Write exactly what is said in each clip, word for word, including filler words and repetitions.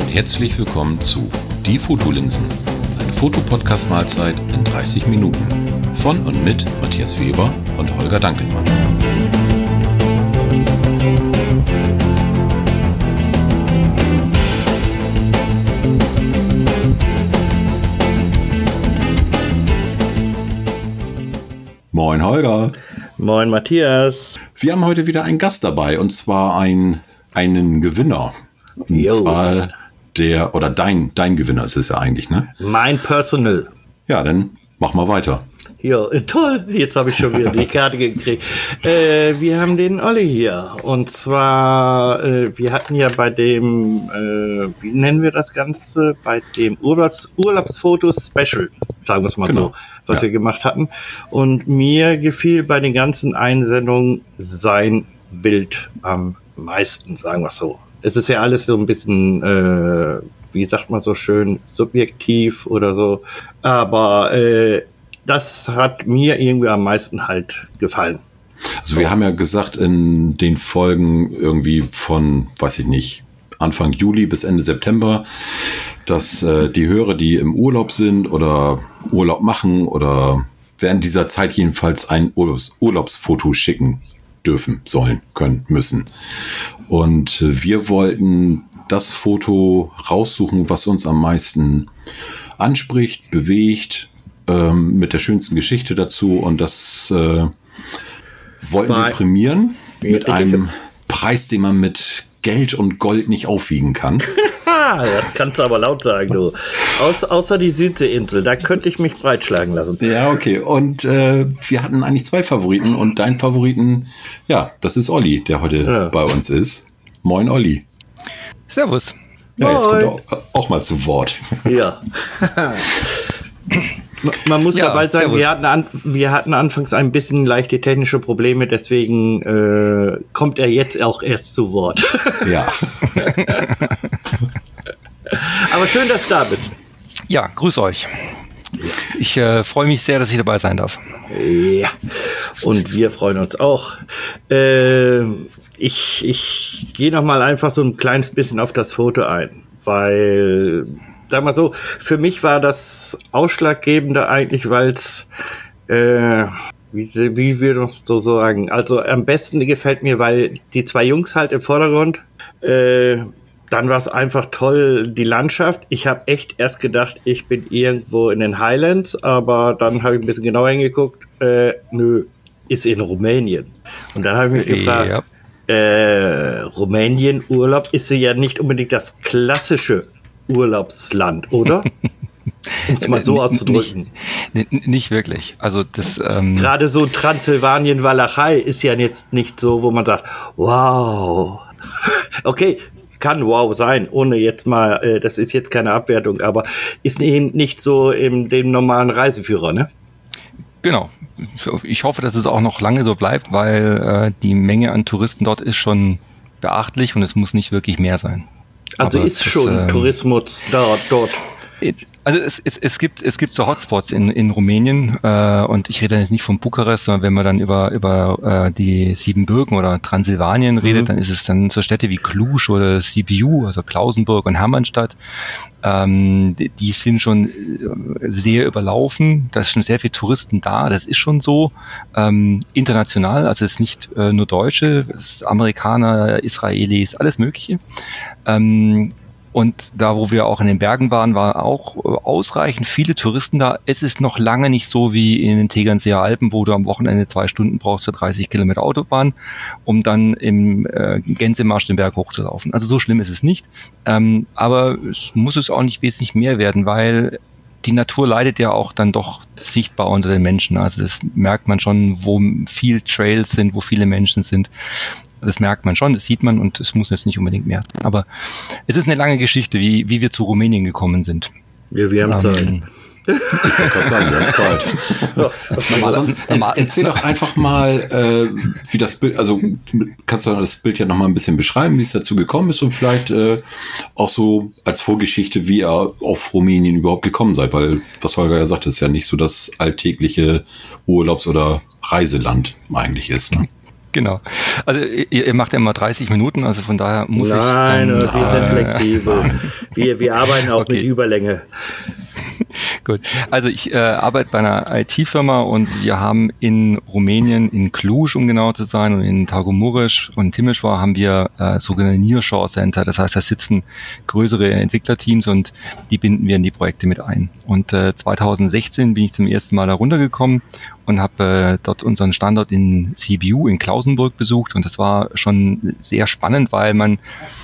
Herzlich willkommen zu Die Fotolinsen, eine Fotopodcast-Mahlzeit in dreißig Minuten von und mit Matthias Weber und Holger Dankelmann. Moin Holger. Moin Matthias. Wir haben heute wieder einen Gast dabei und zwar ein, einen Gewinner. Und Jo. zwar der, oder dein, dein Gewinner ist es ja eigentlich, ne? Mein Personal. Ja, dann mach mal weiter. Ja, toll. Jetzt habe ich schon wieder die Karte gekriegt. Äh, wir haben den Olli hier. Und zwar, äh, wir hatten ja bei dem, äh, wie nennen wir das Ganze? Bei dem Urlaubs Urlaubsfotos-Special, sagen wir es mal Genau. so, was Ja. wir gemacht hatten. Und mir gefiel bei den ganzen Einsendungen sein Bild am meisten, sagen wir es so. Es ist ja alles so ein bisschen, äh, wie sagt man so schön, subjektiv oder so. Aber äh, das hat mir irgendwie am meisten halt gefallen. Also wir haben ja gesagt, in den Folgen irgendwie von, weiß ich nicht, Anfang Juli bis Ende September, dass äh, die Hörer, die im Urlaub sind oder Urlaub machen oder während dieser Zeit jedenfalls ein Urlaubs Urlaubsfoto schicken dürfen, sollen, können, müssen. Und äh, wir wollten das Foto raussuchen, was uns am meisten anspricht, bewegt, ähm, mit der schönsten Geschichte dazu. Und das äh, wollten War- wir prämieren mit Ich- einem Preis, den man mit Geld und Gold nicht aufwiegen kann. Ah, das kannst du aber laut sagen, du. Aus, außer die Südseeinsel, da könnte ich mich breitschlagen lassen. Ja, okay. Und äh, wir hatten eigentlich zwei Favoriten und dein Favoriten, ja, das ist Olli, der heute Ja. bei uns ist. Moin, Olli. Servus. Ja, jetzt kommt Moin. er auch, auch mal zu Wort. Ja. Man muss Ja, dabei sagen, servus. wir hatten, an, wir hatten anfangs ein bisschen leichte technische Probleme, deswegen äh, kommt er jetzt auch erst zu Wort. Ja. Aber schön, dass du da bist. Ja, grüß euch. Ich äh, freue mich sehr, dass ich dabei sein darf. Ja, und wir freuen uns auch. Äh, ich ich gehe noch mal einfach so ein kleines bisschen auf das Foto ein, weil, sag mal so, für mich war das Ausschlaggebende eigentlich, weil es, äh, wie, wie wir das so sagen, also am besten gefällt mir, weil die zwei Jungs halt im Vordergrund, äh, dann war es einfach toll, die Landschaft. Ich habe echt erst gedacht, ich bin irgendwo in den Highlands, aber dann habe ich ein bisschen genauer hingeguckt. Äh, nö, ist in Rumänien. Und dann habe ich mich gefragt, Ja. äh, Rumänien Urlaub ist ja nicht unbedingt das klassische Urlaubsland, oder? Um es mal so N- auszudrücken. Nicht, n- nicht wirklich. Also das. Ähm, Gerade so Transsilvanien, Walachei ist ja jetzt nicht so, wo man sagt, wow. Okay, kann wow sein, ohne jetzt mal, äh, das ist jetzt keine Abwertung, aber ist eben nicht so in dem normalen Reiseführer, ne? genau. Ich hoffe, dass es auch noch lange so bleibt, weil äh, die Menge an Touristen dort ist schon beachtlich und es muss nicht wirklich mehr sein. Also Aber ist das, schon ähm, Tourismus dort, dort. Also es, es, es gibt es gibt so Hotspots in, in Rumänien äh, und ich rede jetzt nicht von Bukarest, sondern wenn man dann über über äh, die Siebenbürgen oder Transsilvanien redet, Mhm. dann ist es dann so Städte wie Cluj oder Sibiu, also Klausenburg und Hermannstadt. Ähm, die, die sind schon äh, sehr überlaufen, da ist schon sehr viel Touristen da, das ist schon so. Ähm, international, also es ist nicht äh, nur Deutsche, es ist Amerikaner, Israelis, alles Mögliche. Ähm, Und da, wo wir auch in den Bergen waren, war auch äh, ausreichend viele Touristen da. Es ist noch lange nicht so wie in den Tegernseer Alpen, wo du am Wochenende zwei Stunden brauchst für dreißig Kilometer Autobahn, um dann im äh, Gänsemarsch den Berg hochzulaufen. Also so schlimm ist es nicht. Ähm, aber es muss es auch nicht wesentlich mehr werden, weil die Natur leidet ja auch dann doch sichtbar unter den Menschen. Also das merkt man schon, wo viel Trails sind, wo viele Menschen sind. Das merkt man schon, das sieht man und es muss jetzt nicht unbedingt mehr sein. Aber es ist eine lange Geschichte, wie, wie wir zu Rumänien gekommen sind. Ja, wir haben Zeit. Ähm, Ich wollte gerade sagen, wir haben Zeit. Aber sonst, normal- erz- erzähl doch einfach mal, äh, wie das Bild, also kannst du das Bild ja noch mal ein bisschen beschreiben, wie es dazu gekommen ist und vielleicht äh, auch so als Vorgeschichte, wie ihr auf Rumänien überhaupt gekommen seid, weil, was Holger ja sagt, ist ja nicht so das alltägliche Urlaubs- oder Reiseland eigentlich ist. Ne? Genau. Also ihr, ihr macht ja immer dreißig Minuten, also von daher muss Nein, ich dann... Nein, wir sind flexibel. Wir, wir arbeiten auch Okay. mit Überlänge. Gut, also ich äh, arbeite bei einer I T-Firma und wir haben in Rumänien, in Cluj, um genau zu sein, und in Târgu Mureș und Timișoara haben wir äh, sogenannte Nearshore Center. Das heißt, da sitzen größere Entwicklerteams und die binden wir in die Projekte mit ein. Und äh, zwanzig sechzehn bin ich zum ersten Mal da runtergekommen und habe äh, dort unseren Standort in Sibiu in Klausenburg besucht und das war schon sehr spannend, weil man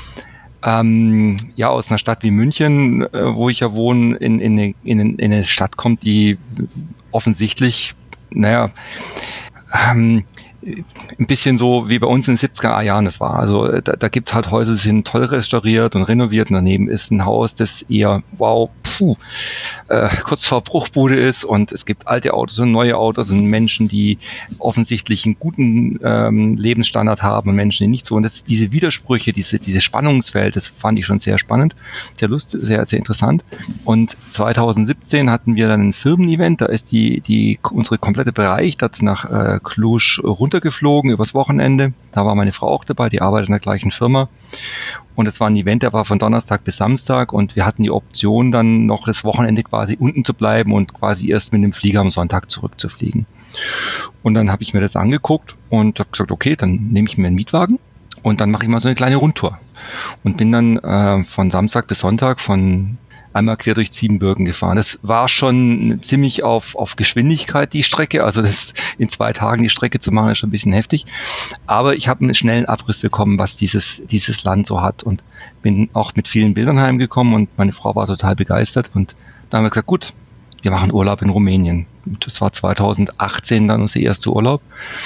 Ähm, ja, aus einer Stadt wie München, äh, wo ich ja wohne, in, in, eine, in, in eine Stadt kommt, die offensichtlich, naja, ähm, ein bisschen so wie bei uns in den siebziger Jahren das war. Also da, da gibt es halt Häuser, die sind toll restauriert und renoviert und daneben ist ein Haus, das eher, wow, puh, äh, kurz vor Bruchbude ist und es gibt alte Autos und neue Autos und Menschen, die offensichtlich einen guten ähm, Lebensstandard haben und Menschen, die nicht so. Und das, diese Widersprüche, diese, diese Spannungsfeld, das fand ich schon sehr spannend, sehr lustig, sehr, sehr interessant. Und zwanzig siebzehn hatten wir dann ein Firmen-Event, da ist die, die, unsere komplette Bereich dort nach äh, Cluj runtergeflogen übers Wochenende. Da war meine Frau auch dabei, die arbeitet in der gleichen Firma. Und es war ein Event, der war von Donnerstag bis Samstag und wir hatten die Option, dann noch das Wochenende quasi unten zu bleiben und quasi erst mit dem Flieger am Sonntag zurückzufliegen. Und dann habe ich mir das angeguckt und habe gesagt, okay, dann nehme ich mir einen Mietwagen und dann mache ich mal so eine kleine Rundtour. Und bin dann äh, von Samstag bis Sonntag von einmal quer durch Siebenbürgen gefahren. Das war schon ziemlich auf, auf Geschwindigkeit, die Strecke. Also das in zwei Tagen die Strecke zu machen, ist schon ein bisschen heftig. Aber ich habe einen schnellen Abriss bekommen, was dieses, dieses Land so hat. Und bin auch mit vielen Bildern heimgekommen und meine Frau war total begeistert. Und dann haben wir gesagt, gut, wir machen Urlaub in Rumänien. Und das war zwanzig achtzehn dann unser erster Urlaub.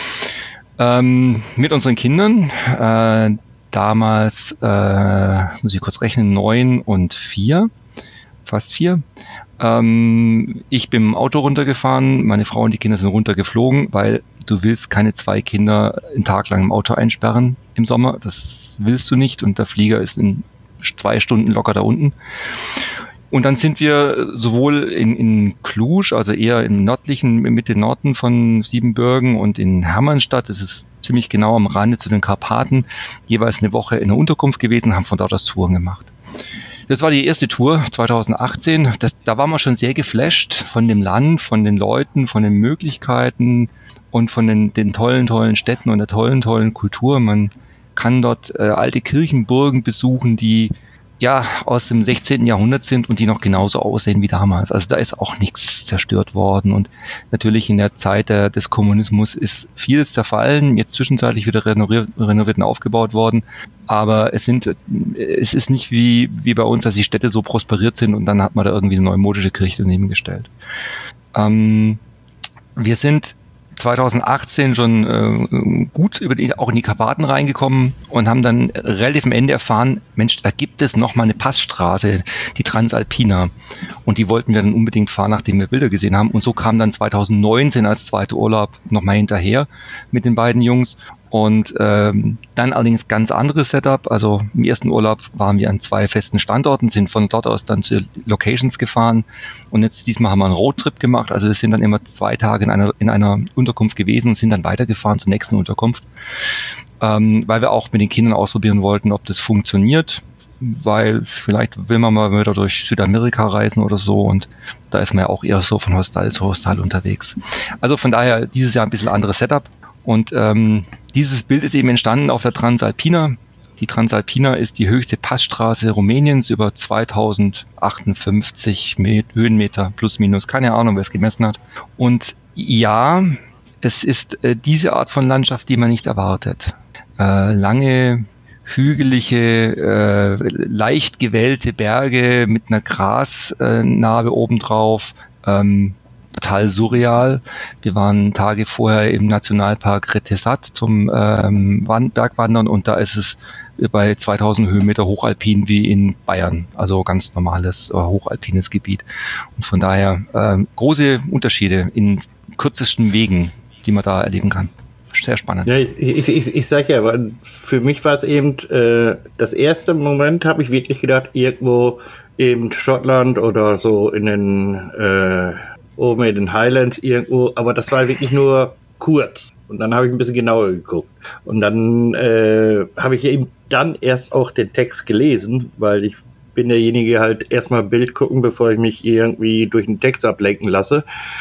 Ähm, mit unseren Kindern. Äh, damals, äh, muss ich kurz rechnen, neun und vier. Fast vier. Ähm, ich bin im Auto runtergefahren, meine Frau und die Kinder sind runtergeflogen, weil du willst keine zwei Kinder einen Tag lang im Auto einsperren im Sommer. Das willst du nicht und der Flieger ist in zwei Stunden locker da unten. Und dann sind wir sowohl in, in Cluj, also eher im nördlichen, Mitte Norden von Siebenbürgen und in Hermannstadt, das ist ziemlich genau am Rande zu den Karpaten, jeweils eine Woche in der Unterkunft gewesen, haben von dort aus Touren gemacht. Das war die erste Tour zwanzig achtzehn. Das, da war man schon sehr geflasht von dem Land, von den Leuten, von den Möglichkeiten und von den, den tollen, tollen Städten und der tollen, tollen Kultur. Man kann dort äh, alte Kirchenburgen besuchen, die ja aus dem sechzehnten Jahrhundert sind und die noch genauso aussehen wie damals. Also da ist auch nichts zerstört worden und natürlich in der Zeit der, des Kommunismus ist vieles zerfallen, jetzt zwischenzeitlich wieder renoviert, renoviert und aufgebaut worden, aber es sind, es ist nicht wie, wie bei uns, dass die Städte so prosperiert sind und dann hat man da irgendwie eine neumodische Kirche daneben gestellt. Ähm, wir sind zwanzig achtzehn schon äh, gut über die, auch in die Karpaten reingekommen und haben dann relativ am Ende erfahren, Mensch, da gibt es noch mal eine Passstraße, die Transalpina. Und die wollten wir dann unbedingt fahren, nachdem wir Bilder gesehen haben. Und so kam dann zwanzig neunzehn als zweiter Urlaub noch mal hinterher mit den beiden Jungs. Und ähm, dann allerdings ganz anderes Setup. Also im ersten Urlaub waren wir an zwei festen Standorten, sind von dort aus dann zu Locations gefahren. Und jetzt diesmal haben wir einen Roadtrip gemacht. Also wir sind dann immer zwei Tage in einer in einer Unterkunft gewesen und sind dann weitergefahren zur nächsten Unterkunft, ähm, weil wir auch mit den Kindern ausprobieren wollten, ob das funktioniert. Weil vielleicht will man mal wieder durch Südamerika reisen oder so und da ist man ja auch eher so von Hostel zu Hostel unterwegs. Also von daher dieses Jahr ein bisschen anderes Setup. Und ähm, dieses Bild ist eben entstanden auf der Transalpina. Die Transalpina ist die höchste Passstraße Rumäniens über zweitausendachtundfünfzig Met- Höhenmeter plus minus, keine Ahnung, wer es gemessen hat. Und ja, es ist äh, diese Art von Landschaft, die man nicht erwartet. Äh, lange, hügelige, äh, leicht gewellte Berge mit einer Grasnarbe obendrauf, ähm, total surreal. Wir waren Tage vorher im Nationalpark Retezat zum ähm, Bergwandern und da ist es bei zweitausend Höhenmeter hochalpin wie in Bayern. Also ganz normales äh, hochalpines Gebiet. Und von daher äh, große Unterschiede in kürzesten Wegen, die man da erleben kann. Sehr spannend. Ja, ich, ich, ich, ich sag ja, aber für mich war es eben äh, das erste Moment, habe ich wirklich gedacht, irgendwo in Schottland oder so in den äh, oben in den Highlands irgendwo, aber das war wirklich nur kurz. Und dann habe ich ein bisschen genauer geguckt. Und dann äh, habe ich eben dann erst auch den Text gelesen, weil ich bin derjenige halt erstmal Bild gucken, bevor ich mich irgendwie durch den Text ablenken lasse.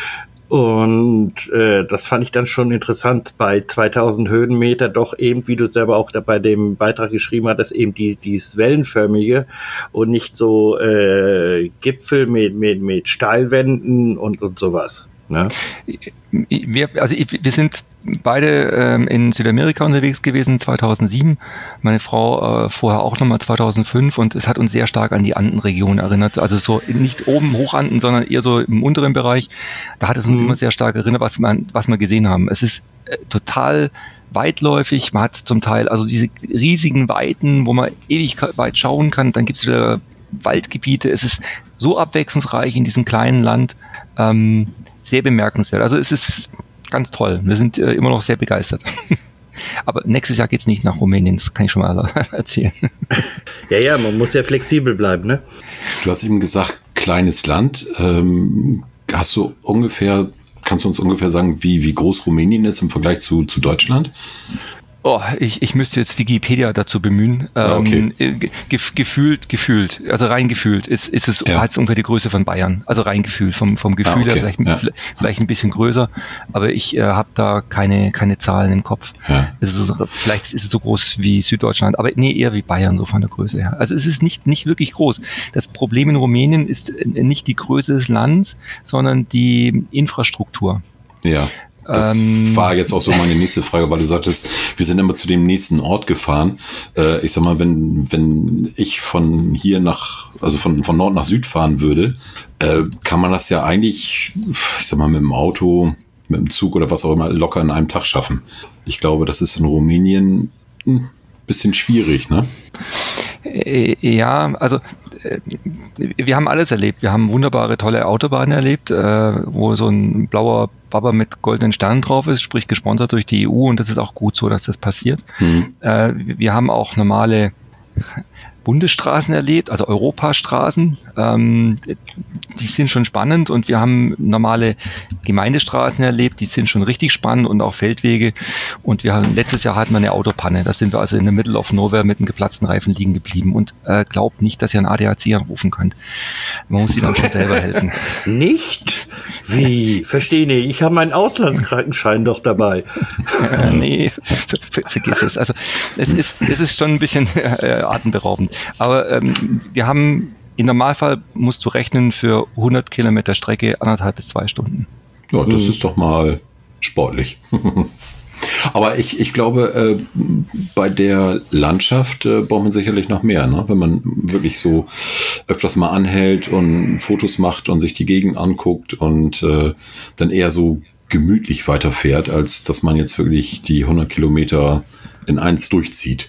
Und äh, das fand ich dann schon interessant, bei zweitausend Höhenmeter doch eben, wie du selber auch da bei dem Beitrag geschrieben hattest, eben die, dieses Wellenförmige und nicht so äh, Gipfel mit, mit, mit Steilwänden und, und sowas. Ne? Wir, also ich, wir sind beide ähm, in Südamerika unterwegs gewesen, zweitausendsieben. Meine Frau äh, vorher auch nochmal zweitausendfünf und es hat uns sehr stark an die Andenregion erinnert. Also so nicht oben Hochanden, sondern eher so im unteren Bereich. Da hat es uns mhm. immer sehr stark erinnert, was man, was wir gesehen haben. Es ist äh, total weitläufig. Man hat zum Teil also diese riesigen Weiten, wo man ewig weit schauen kann. Dann gibt es wieder Waldgebiete. Es ist so abwechslungsreich in diesem kleinen Land. Ähm, sehr bemerkenswert. Also es ist ganz toll. Wir sind äh, immer noch sehr begeistert. Aber nächstes Jahr geht's nicht nach Rumänien, das kann ich schon mal erzählen. Ja, ja, man muss ja flexibel bleiben, ne? Du hast eben gesagt, kleines Land. Ähm, hast du ungefähr, kannst du uns ungefähr sagen, wie, wie groß Rumänien ist im Vergleich zu, zu Deutschland? Oh, ich, ich müsste jetzt Wikipedia dazu bemühen. Ja, okay. ähm, gef, gefühlt, gefühlt, also rein gefühlt, ist, ist es, ja. hat es ungefähr die Größe von Bayern. Also rein gefühlt, vom, vom Gefühl her, ah, okay. vielleicht, ja. vielleicht ein bisschen größer, aber ich äh, habe da keine, keine Zahlen im Kopf. Ja. Es ist so, vielleicht ist es so groß wie Süddeutschland, aber nee, eher wie Bayern, so von der Größe her. Also es ist nicht, nicht wirklich groß. Das Problem in Rumänien ist nicht die Größe des Landes, sondern die Infrastruktur. Ja. Das ähm, war jetzt auch so meine nächste Frage, weil du sagtest, wir sind immer zu dem nächsten Ort gefahren. Äh, ich sag mal, wenn, wenn ich von hier nach, also von, von Nord nach Süd fahren würde, äh, kann man das ja eigentlich, ich sag mal, mit dem Auto, mit dem Zug oder was auch immer, locker in einem Tag schaffen. Ich glaube, das ist in Rumänien ein bisschen schwierig, ne? Ja, also wir haben alles erlebt. Wir haben wunderbare, tolle Autobahnen erlebt, wo so ein blauer Baba mit goldenen Sternen drauf ist, sprich gesponsert durch die E U, und das ist auch gut so, dass das passiert. Mhm. Wir haben auch normale Bundesstraßen erlebt, also Europastraßen, ähm, die sind schon spannend, und wir haben normale Gemeindestraßen erlebt, die sind schon richtig spannend, und auch Feldwege, und wir haben, letztes Jahr hatten wir eine Autopanne, da sind wir also in the middle of nowhere mit einem geplatzten Reifen liegen geblieben, und äh, glaubt nicht, dass ihr einen A D A C anrufen könnt. Man muss ihnen dann schon selber helfen. Nicht? Wie? Verstehe nicht, ich habe meinen Auslandskrankenschein doch dabei. äh, nee, ver ver vergiss es. Also es ist, es ist schon ein bisschen äh, atemberaubend. Aber ähm, wir haben, im Normalfall musst du rechnen für hundert Kilometer Strecke anderthalb bis zwei Stunden. Ja, das mhm. ist doch mal sportlich. Aber ich, ich glaube, äh, bei der Landschaft äh, braucht man sicherlich noch mehr, ne? Wenn man wirklich so öfters mal anhält und Fotos macht und sich die Gegend anguckt und äh, dann eher so gemütlich weiterfährt, als dass man jetzt wirklich die hundert Kilometer in eins durchzieht.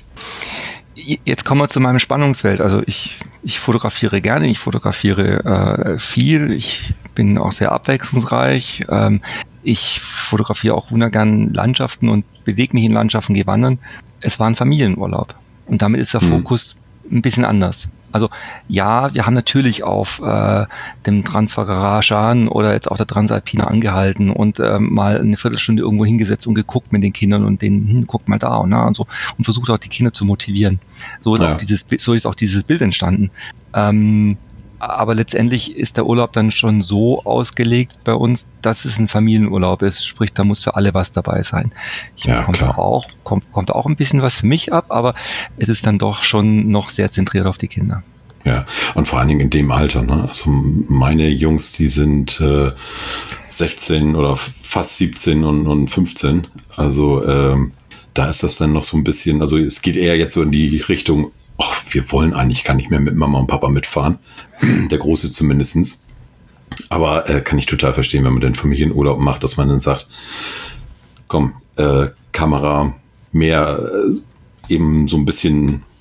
Jetzt kommen wir zu meinem Spannungsfeld. Also ich, ich fotografiere gerne, ich fotografiere äh, viel, ich bin auch sehr abwechslungsreich. Ähm, ich fotografiere auch wundergern Landschaften und bewege mich in Landschaften, gehe wandern. Es war ein Familienurlaub, und damit ist der mhm. Fokus ein bisschen anders. Also ja, wir haben natürlich auf äh, dem Transfagaraschan oder jetzt auch der Transalpina angehalten und äh, mal eine Viertelstunde irgendwo hingesetzt und geguckt mit den Kindern und denen, hm, guckt mal da und na und so, und versucht auch die Kinder zu motivieren. So ist, ja. auch, dieses, so ist auch dieses Bild entstanden. Ähm, aber letztendlich ist der Urlaub dann schon so ausgelegt bei uns, dass es ein Familienurlaub ist, sprich, da muss für alle was dabei sein. Hier ja, kommt, auch, kommt, kommt auch ein bisschen was für mich ab, aber es ist dann doch schon noch sehr zentriert auf die Kinder. Ja, und vor allen Dingen in dem Alter, ne? Also meine Jungs, die sind äh, sechzehn oder fast siebzehn und, und fünfzehn, also ähm, da ist das dann noch so ein bisschen, also es geht eher jetzt so in die Richtung, ach, wir wollen eigentlich gar nicht mehr mit Mama und Papa mitfahren. Der Große zumindestens. Aber äh, kann ich total verstehen, wenn man den Familienurlaub macht, dass man dann sagt, komm, äh, Kamera, mehr äh, eben so ein bisschen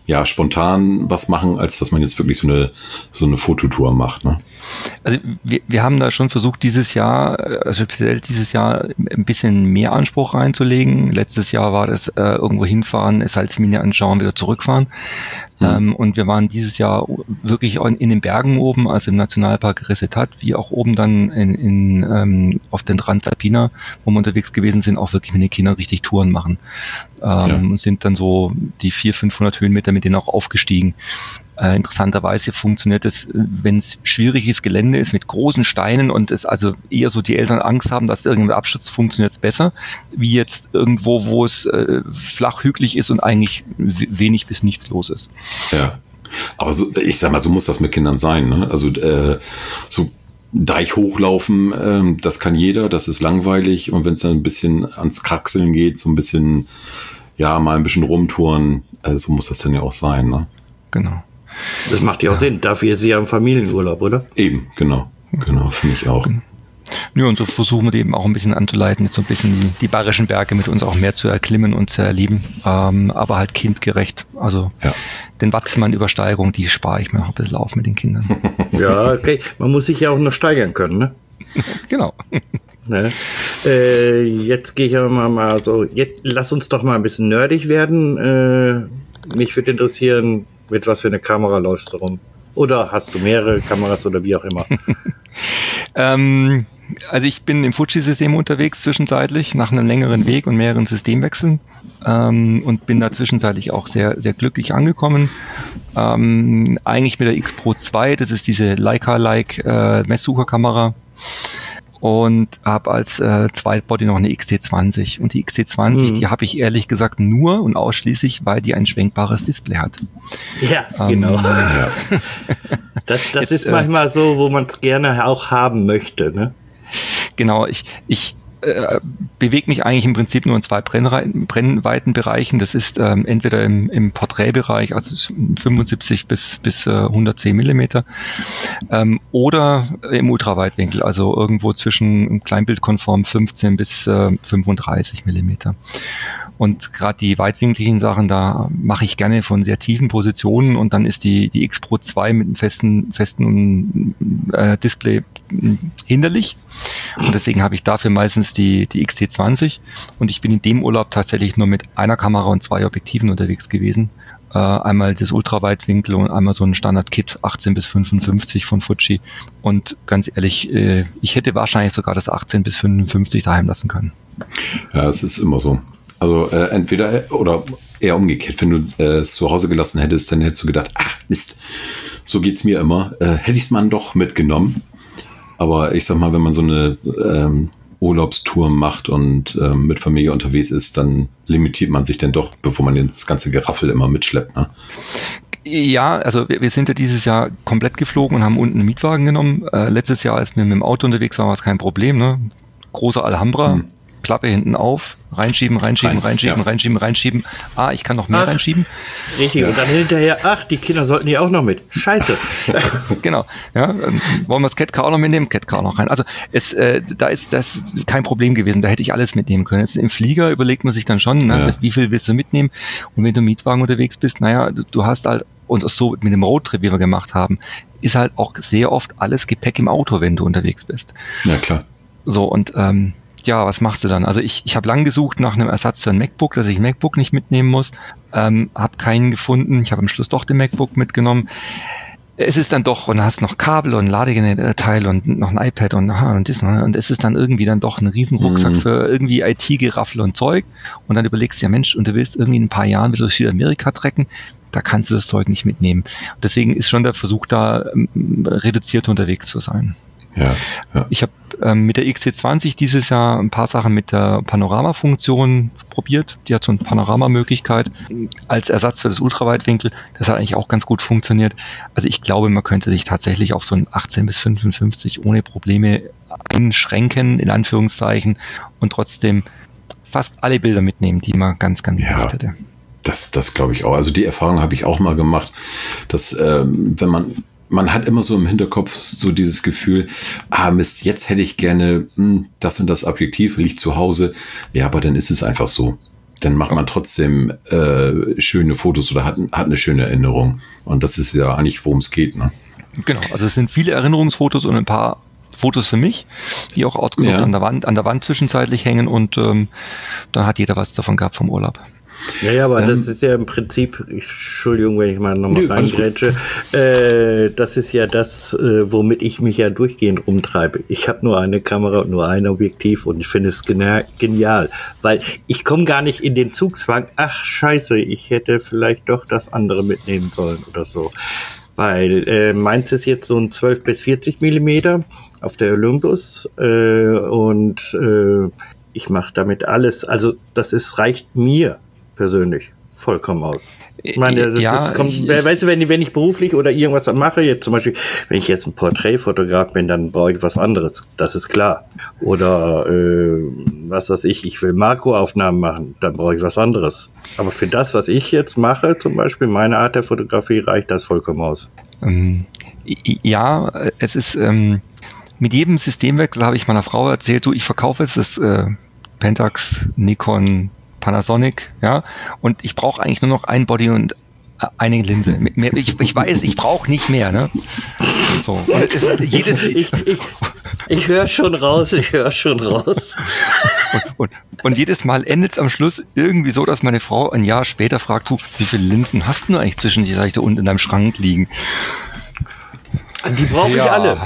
ja, spontan was machen, als dass man jetzt wirklich so eine, so eine Fototour macht, ne? Also wir, wir haben da schon versucht, dieses Jahr, also speziell dieses Jahr, ein bisschen mehr Anspruch reinzulegen. Letztes Jahr war das äh, irgendwo hinfahren, Salzmine anschauen, wieder zurückfahren. Mhm. Ähm, und wir waren dieses Jahr wirklich in den Bergen oben, also im Nationalpark Resetat, wie auch oben dann in, in, ähm, auf den Transalpina, wo wir unterwegs gewesen sind, auch wirklich mit den Kindern richtig Touren machen. Ähm, ja. Und sind dann so die vierhundert, fünfhundert Höhenmeter mit denen auch aufgestiegen. Äh, interessanterweise funktioniert es, wenn es schwieriges Gelände ist mit großen Steinen und es also eher so die Eltern Angst haben, dass irgendein Absturz, funktioniert es besser, wie jetzt irgendwo, wo es äh, flach hügelig ist und eigentlich w- wenig bis nichts los ist. Ja, aber so, ich sag mal, so muss das mit Kindern sein, ne? Also äh, so Deich hochlaufen, ähm, das kann jeder, das ist langweilig, und wenn es dann ein bisschen ans Kraxeln geht, so ein bisschen, ja, mal ein bisschen rumtouren, also so muss das dann ja auch sein, ne? Genau. Das macht ja auch ja. Sinn. Dafür ist sie ja im Familienurlaub, oder? Eben, genau. Genau, finde ich auch. Ja, und so versuchen wir die eben auch ein bisschen anzuleiten, jetzt so ein bisschen die, die Bayerischen Berge mit uns auch mehr zu erklimmen und zu erleben, ähm, aber halt kindgerecht. Also ja. Den Watzmann-Übersteigerung, die spare ich mir noch ein bisschen auf mit den Kindern. Ja, okay. Man muss sich ja auch noch steigern können, ne? Genau. Ne? Äh, jetzt gehe ich aber mal, mal so, jetzt lass uns doch mal ein bisschen nerdig werden. Äh, mich würde interessieren, mit was für eine Kamera läufst du rum? Oder hast du mehrere Kameras oder wie auch immer? ähm, also ich bin im Fuji-System unterwegs zwischenzeitlich, nach einem längeren Weg und mehreren Systemwechseln, ähm, und bin da zwischenzeitlich auch sehr, sehr glücklich angekommen. Ähm, eigentlich mit der X Pro zwei, das ist diese Leica-like äh, Messsucherkamera. Und habe als äh, Zweitbody noch eine X T zwanzig. Und die X T zwanzig, mhm. die habe ich ehrlich gesagt nur und ausschließlich, weil die ein schwenkbares Display hat. Ja, ähm, genau. Ja. Das, das Jetzt, ist manchmal äh, so, wo man es gerne auch haben möchte, ne? Genau, ich, ich äh, bewege mich eigentlich im Prinzip nur in zwei Brennre- Brennweitenbereichen. Das ist ähm, entweder im, im Porträtbereich, also fünfundsiebzig bis, bis äh, hundertzehn Millimeter, ähm, oder im Ultraweitwinkel, also irgendwo zwischen kleinbildkonform fünfzehn bis äh, fünfunddreißig Millimeter. Und gerade die weitwinkligen Sachen, da mache ich gerne von sehr tiefen Positionen, und dann ist die, die X Pro zwei mit einem festen, festen äh, Display hinderlich. Und deswegen habe ich dafür meistens die, die X T zwanzig. Und ich bin in dem Urlaub tatsächlich nur mit einer Kamera und zwei Objektiven unterwegs gewesen. Äh, einmal das Ultraweitwinkel und einmal so ein Standard-Kit achtzehn bis fünfundfünfzig von Fuji. Und ganz ehrlich, äh, ich hätte wahrscheinlich sogar das achtzehn bis fünfundfünfzig daheim lassen können. Ja, es ist immer so. Also äh, entweder oder eher umgekehrt. Wenn du äh, es zu Hause gelassen hättest, dann hättest du gedacht, ach Mist, so geht's mir immer. Äh, hätte ich es mal doch mitgenommen. Aber ich sag mal, wenn man so eine ähm, Urlaubstour macht und ähm, mit Familie unterwegs ist, dann limitiert man sich dann doch, bevor man das ganze Geraffel immer mitschleppt, ne? Ja, also wir, wir sind ja dieses Jahr komplett geflogen und haben unten einen Mietwagen genommen. Äh, letztes Jahr, als wir mit dem Auto unterwegs waren, war es kein Problem, ne? Großer Alhambra. Hm. Klappe hinten auf, reinschieben, reinschieben, Rein, reinschieben, ja. reinschieben, reinschieben. Ah, ich kann noch mehr ach, reinschieben. Richtig, ja. Und dann hinterher, ach, die Kinder sollten hier auch noch mit. Scheiße. Genau, ja, wollen wir das Cat Car auch noch mitnehmen? Cat Car noch rein. Also es, äh, da ist das kein Problem gewesen, da hätte ich alles mitnehmen können. Jetzt im Flieger überlegt man sich dann schon, ne, ja. wie viel willst du mitnehmen? Und wenn du im Mietwagen unterwegs bist, naja, du, du hast halt, und so mit dem Roadtrip, wie wir gemacht haben, ist halt auch sehr oft alles Gepäck im Auto, wenn du unterwegs bist. Ja, klar. So, und ähm, ja, was machst du dann? Also ich, ich habe lang gesucht nach einem Ersatz für ein MacBook, dass ich ein MacBook nicht mitnehmen muss. Ähm, habe keinen gefunden. Ich habe am Schluss doch den MacBook mitgenommen. Es ist dann doch, und du hast noch Kabel und Ladeteil und noch ein iPad und, und das. Und es ist dann irgendwie dann doch ein riesen Rucksack mhm. für irgendwie I T-Geraffel und Zeug. Und dann überlegst du ja, Mensch, und du willst irgendwie in ein paar Jahren wieder durch Südamerika trecken, da kannst du das Zeug nicht mitnehmen. Und deswegen ist schon der Versuch da, reduziert unterwegs zu sein. Ja, ja. Ich habe ähm, mit der X T zwanzig dieses Jahr ein paar Sachen mit der Panorama-Funktion probiert. Die hat so eine Panoramamöglichkeit als Ersatz für das Ultraweitwinkel. Das hat eigentlich auch ganz gut funktioniert. Also ich glaube, man könnte sich tatsächlich auf so ein achtzehn bis fünfundfünfzig ohne Probleme einschränken, in Anführungszeichen, und trotzdem fast alle Bilder mitnehmen, die man ganz, ganz ja. gut hätte. Das, das glaube ich auch. Also die Erfahrung habe ich auch mal gemacht, dass ähm, wenn man Man hat immer so im Hinterkopf so dieses Gefühl, ah Mist, jetzt hätte ich gerne mh, das und das Objektiv, liegt zu Hause. Ja, aber dann ist es einfach so. dann macht man trotzdem äh, schöne Fotos oder hat, hat eine schöne Erinnerung. Und das ist ja eigentlich, worum es geht, ne? Genau, also es sind viele Erinnerungsfotos und ein paar Fotos für mich, die auch ausgedruckt ja. an der Wand, an der Wand zwischenzeitlich hängen und ähm, dann hat jeder was davon gehabt vom Urlaub. Ja, ja, aber ähm, das ist ja im Prinzip, Entschuldigung, wenn ich mal nochmal reingrätsche, äh, das ist ja das, äh, womit ich mich ja durchgehend rumtreibe. Ich habe nur eine Kamera und nur ein Objektiv und ich finde es gena- genial, weil ich komme gar nicht in den Zugzwang, ach scheiße, ich hätte vielleicht doch das andere mitnehmen sollen oder so. Weil äh, meins ist jetzt so ein zwölf bis vierzig Millimeter auf der Olympus äh, und äh, ich mache damit alles, also das ist, reicht mir persönlich vollkommen aus. Ich meine, das ja, ist, kommt, ich, weißt du, wenn ich, wenn ich beruflich oder irgendwas mache, jetzt zum Beispiel, wenn ich jetzt ein Porträtfotograf bin, dann brauche ich was anderes, das ist klar. Oder äh, was weiß ich, ich will Makroaufnahmen machen, dann brauche ich was anderes. Aber für das, was ich jetzt mache, zum Beispiel meine Art der Fotografie, reicht das vollkommen aus. Ähm, ja, es ist ähm, mit jedem Systemwechsel habe ich meiner Frau erzählt, du, ich verkaufe jetzt das äh, Pentax, Nikon, Panasonic, ja, und ich brauche eigentlich nur noch ein Body und eine Linse. Ich, ich weiß, ich brauche nicht mehr, ne? So, und es, jedes ich ich, ich höre schon raus, ich höre schon raus. Und, und, und jedes Mal endet es am Schluss irgendwie so, dass meine Frau ein Jahr später fragt, du, wie viele Linsen hast du eigentlich zwischen die Seite unten in deinem Schrank liegen? Die brauche ja. ich alle.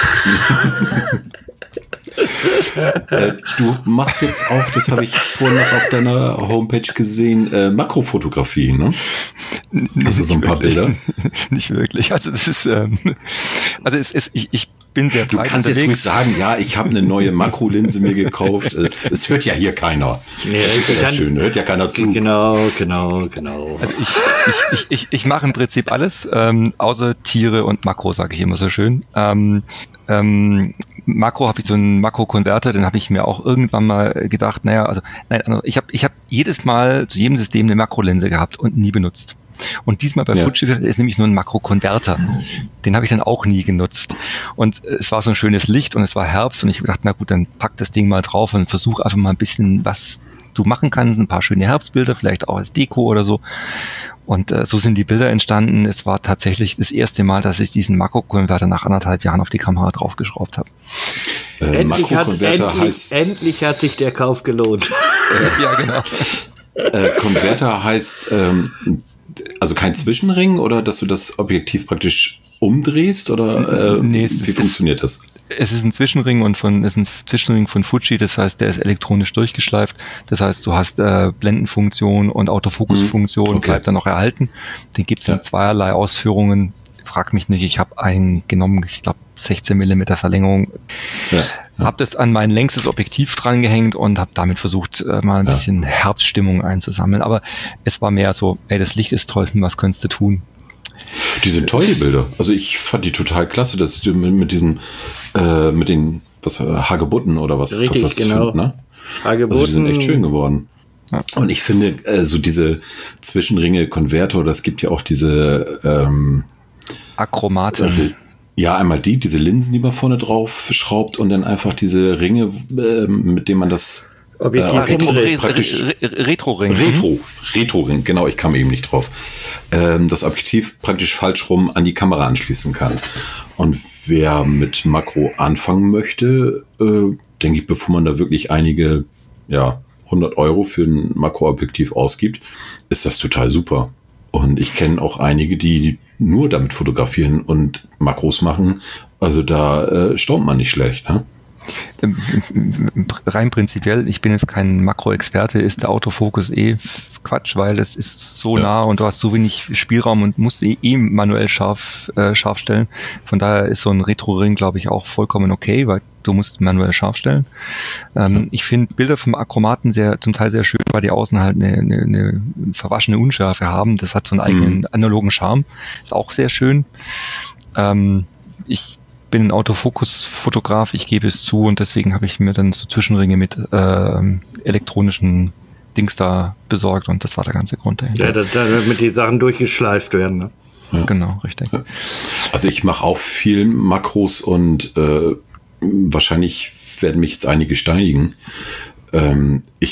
äh, du machst jetzt auch, das habe ich vorhin noch auf deiner Homepage gesehen, äh, Makrofotografie, ne? Also so ein paar wirklich. Bilder. Nicht wirklich. Also das ist, ähm, also es ist, ich, ich bin sehr Du kannst unterwegs. Jetzt ruhig sagen, ja, ich habe eine neue Makrolinse mir gekauft. Es hört ja hier keiner. Nee, das ist ja kann, schön, hört ja keiner zu. Genau, genau, genau. Also ich, ich, ich, ich, ich mache im Prinzip alles, ähm, außer Tiere und Makro, sage ich immer so schön. Ähm, ähm, Makro habe ich so einen Makro-Konverter, den habe ich mir auch irgendwann mal gedacht, naja, also nein, ich habe ich hab jedes Mal zu jedem System eine Makrolinse gehabt und nie benutzt. Und diesmal bei ja. Fujifilm ist nämlich nur ein Makro-Konverter. Den habe ich dann auch nie genutzt. Und es war so ein schönes Licht und es war Herbst und ich habe gedacht, na gut, dann pack das Ding mal drauf und versuch einfach mal ein bisschen, was du machen kannst, ein paar schöne Herbstbilder, vielleicht auch als Deko oder so. Und äh, so sind die Bilder entstanden. Es war tatsächlich das erste Mal, dass ich diesen Makro-Konverter nach anderthalb Jahren auf die Kamera draufgeschraubt habe. Äh, endlich, hat, endlich, heißt, endlich hat sich der Kauf gelohnt. Äh, ja, genau. Äh, Konverter heißt ähm, also kein Zwischenring oder dass du das Objektiv praktisch umdrehst oder äh, nee, wie funktioniert das? Es ist ein Zwischenring und von es ist ein Zwischenring von Fuji, das heißt, der ist elektronisch durchgeschleift. Das heißt, du hast äh, Blendenfunktion und Autofokusfunktion, okay. bleibt dann noch erhalten. Den gibt es ja. in zweierlei Ausführungen. Frag mich nicht, ich habe einen genommen, ich glaube sechzehn Millimeter Verlängerung. Ja. Ja. Habe das an mein längstes Objektiv dran gehängt und habe damit versucht, äh, mal ein ja. bisschen Herbststimmung einzusammeln. Aber es war mehr so, ey, das Licht ist toll, was könntest du tun? Die sind toll, die Bilder. Also ich fand die total klasse, dass du mit, mit diesem, äh, mit den, was Hagebutten oder was, Richtig, was das genau. Find, ne? Hagebutten. Also die sind echt schön geworden. Ja. Und ich finde, äh, so diese Zwischenringe, Konverter, das gibt ja auch diese ähm, Achromaten. Äh, ja, einmal die, diese Linsen, die man vorne drauf schraubt und dann einfach diese Ringe, äh, mit denen man das Objektiv äh, Retro, praktisch Retro-Ring. Retro, Retro-Ring, genau, ich kam eben nicht drauf. Ähm, das Objektiv praktisch falsch rum an die Kamera anschließen kann. Und wer mit Makro anfangen möchte, äh, denke ich, bevor man da wirklich einige, ja, hundert Euro für ein Makroobjektiv ausgibt, ist das total super. Und ich kenne auch einige, die nur damit fotografieren und Makros machen. Also da äh, staunt man nicht schlecht, ne? Rein prinzipiell, ich bin jetzt kein Makro-Experte, ist der Autofokus eh Quatsch, weil es ist so ja. nah und du hast so wenig Spielraum und musst eh, eh manuell scharf, äh, scharf stellen. Von daher ist so ein Retro-Ring, glaube ich, auch vollkommen okay, weil du musst manuell scharf stellen. Ähm, ja. Ich finde Bilder vom Achromaten sehr, zum Teil sehr schön, weil die außen halt eine, eine, eine verwaschene Unschärfe haben. Das hat so einen eigenen mhm. analogen Charme. Ist auch sehr schön. Ähm, ich bin ein Autofokus-Fotograf, ich gebe es zu und deswegen habe ich mir dann so Zwischenringe mit äh, elektronischen Dings da besorgt und das war der ganze Grund dahinter. Ja, da, damit die Sachen durchgeschleift werden, ne? Ja. Genau, richtig. Also ich mache auch viel Makros und äh, wahrscheinlich werden mich jetzt einige steinigen. Ähm, ich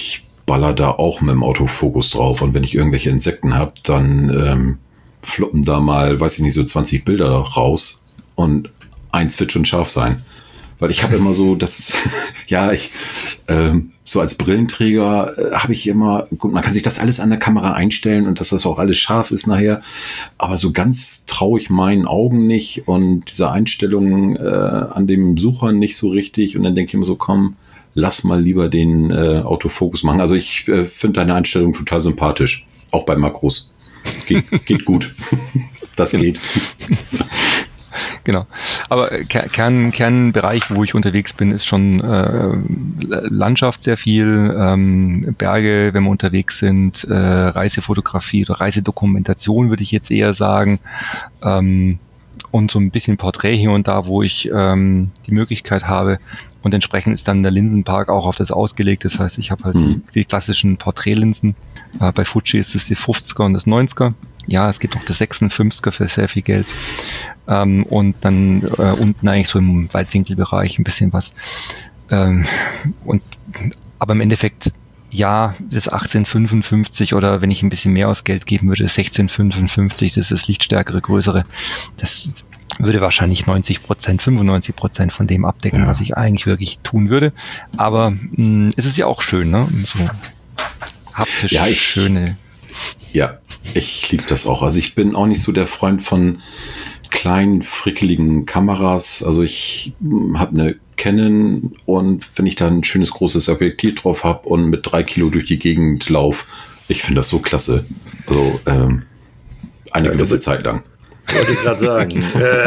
baller da auch mit dem Autofokus drauf. Und wenn ich irgendwelche Insekten habe, dann ähm, fluppen da mal, weiß ich nicht, so zwanzig Bilder raus und eins wird schon scharf sein. Weil ich habe immer so, das, ja, ich, ähm, so als Brillenträger äh, habe ich immer, gut, man kann sich das alles an der Kamera einstellen und dass das auch alles scharf ist nachher, aber so ganz traue ich meinen Augen nicht und diese Einstellungen äh, an dem Sucher nicht so richtig und dann denke ich immer so, komm, lass mal lieber den äh, Autofokus machen. Also ich äh, finde deine Einstellung total sympathisch, auch bei Makros. Geht, geht gut. Das geht. Genau. Aber Kern, Kernbereich, wo ich unterwegs bin, ist schon äh, Landschaft sehr viel, ähm, Berge, wenn wir unterwegs sind, äh, Reisefotografie oder Reisedokumentation würde ich jetzt eher sagen, ähm, und so ein bisschen Porträt hier und da, wo ich ähm, die Möglichkeit habe. Und entsprechend ist dann der Linsenpark auch auf das ausgelegt. Das heißt, ich habe halt mhm. die, die klassischen Porträtlinsen. Äh, bei Fuji ist es die fünfziger und das neunziger. Ja, es gibt auch das sechsundfünfziger für sehr viel Geld. Ähm, und dann äh, unten eigentlich so im Weitwinkelbereich ein bisschen was. Ähm, und aber im Endeffekt, ja, das achtzehnhundertfünfundfünfzig oder wenn ich ein bisschen mehr aus Geld geben würde, das sechzehnhundertfünfundfünfzig, das ist das lichtstärkere, größere. Das würde wahrscheinlich neunzig Prozent, fünfundneunzig Prozent von dem abdecken, ja. was ich eigentlich wirklich tun würde. Aber mh, es ist ja auch schön, ne? So haptisch ja, ich, schöne. Ja, ich liebe das auch. Also ich bin auch nicht so der Freund von kleinen, frickeligen Kameras. Also ich habe eine Canon und wenn ich da ein schönes großes Objektiv drauf habe und mit drei Kilo durch die Gegend laufe, ich finde das so klasse. Also ähm, eine ja, gewisse Zeit lang. Wollte ich gerade sagen.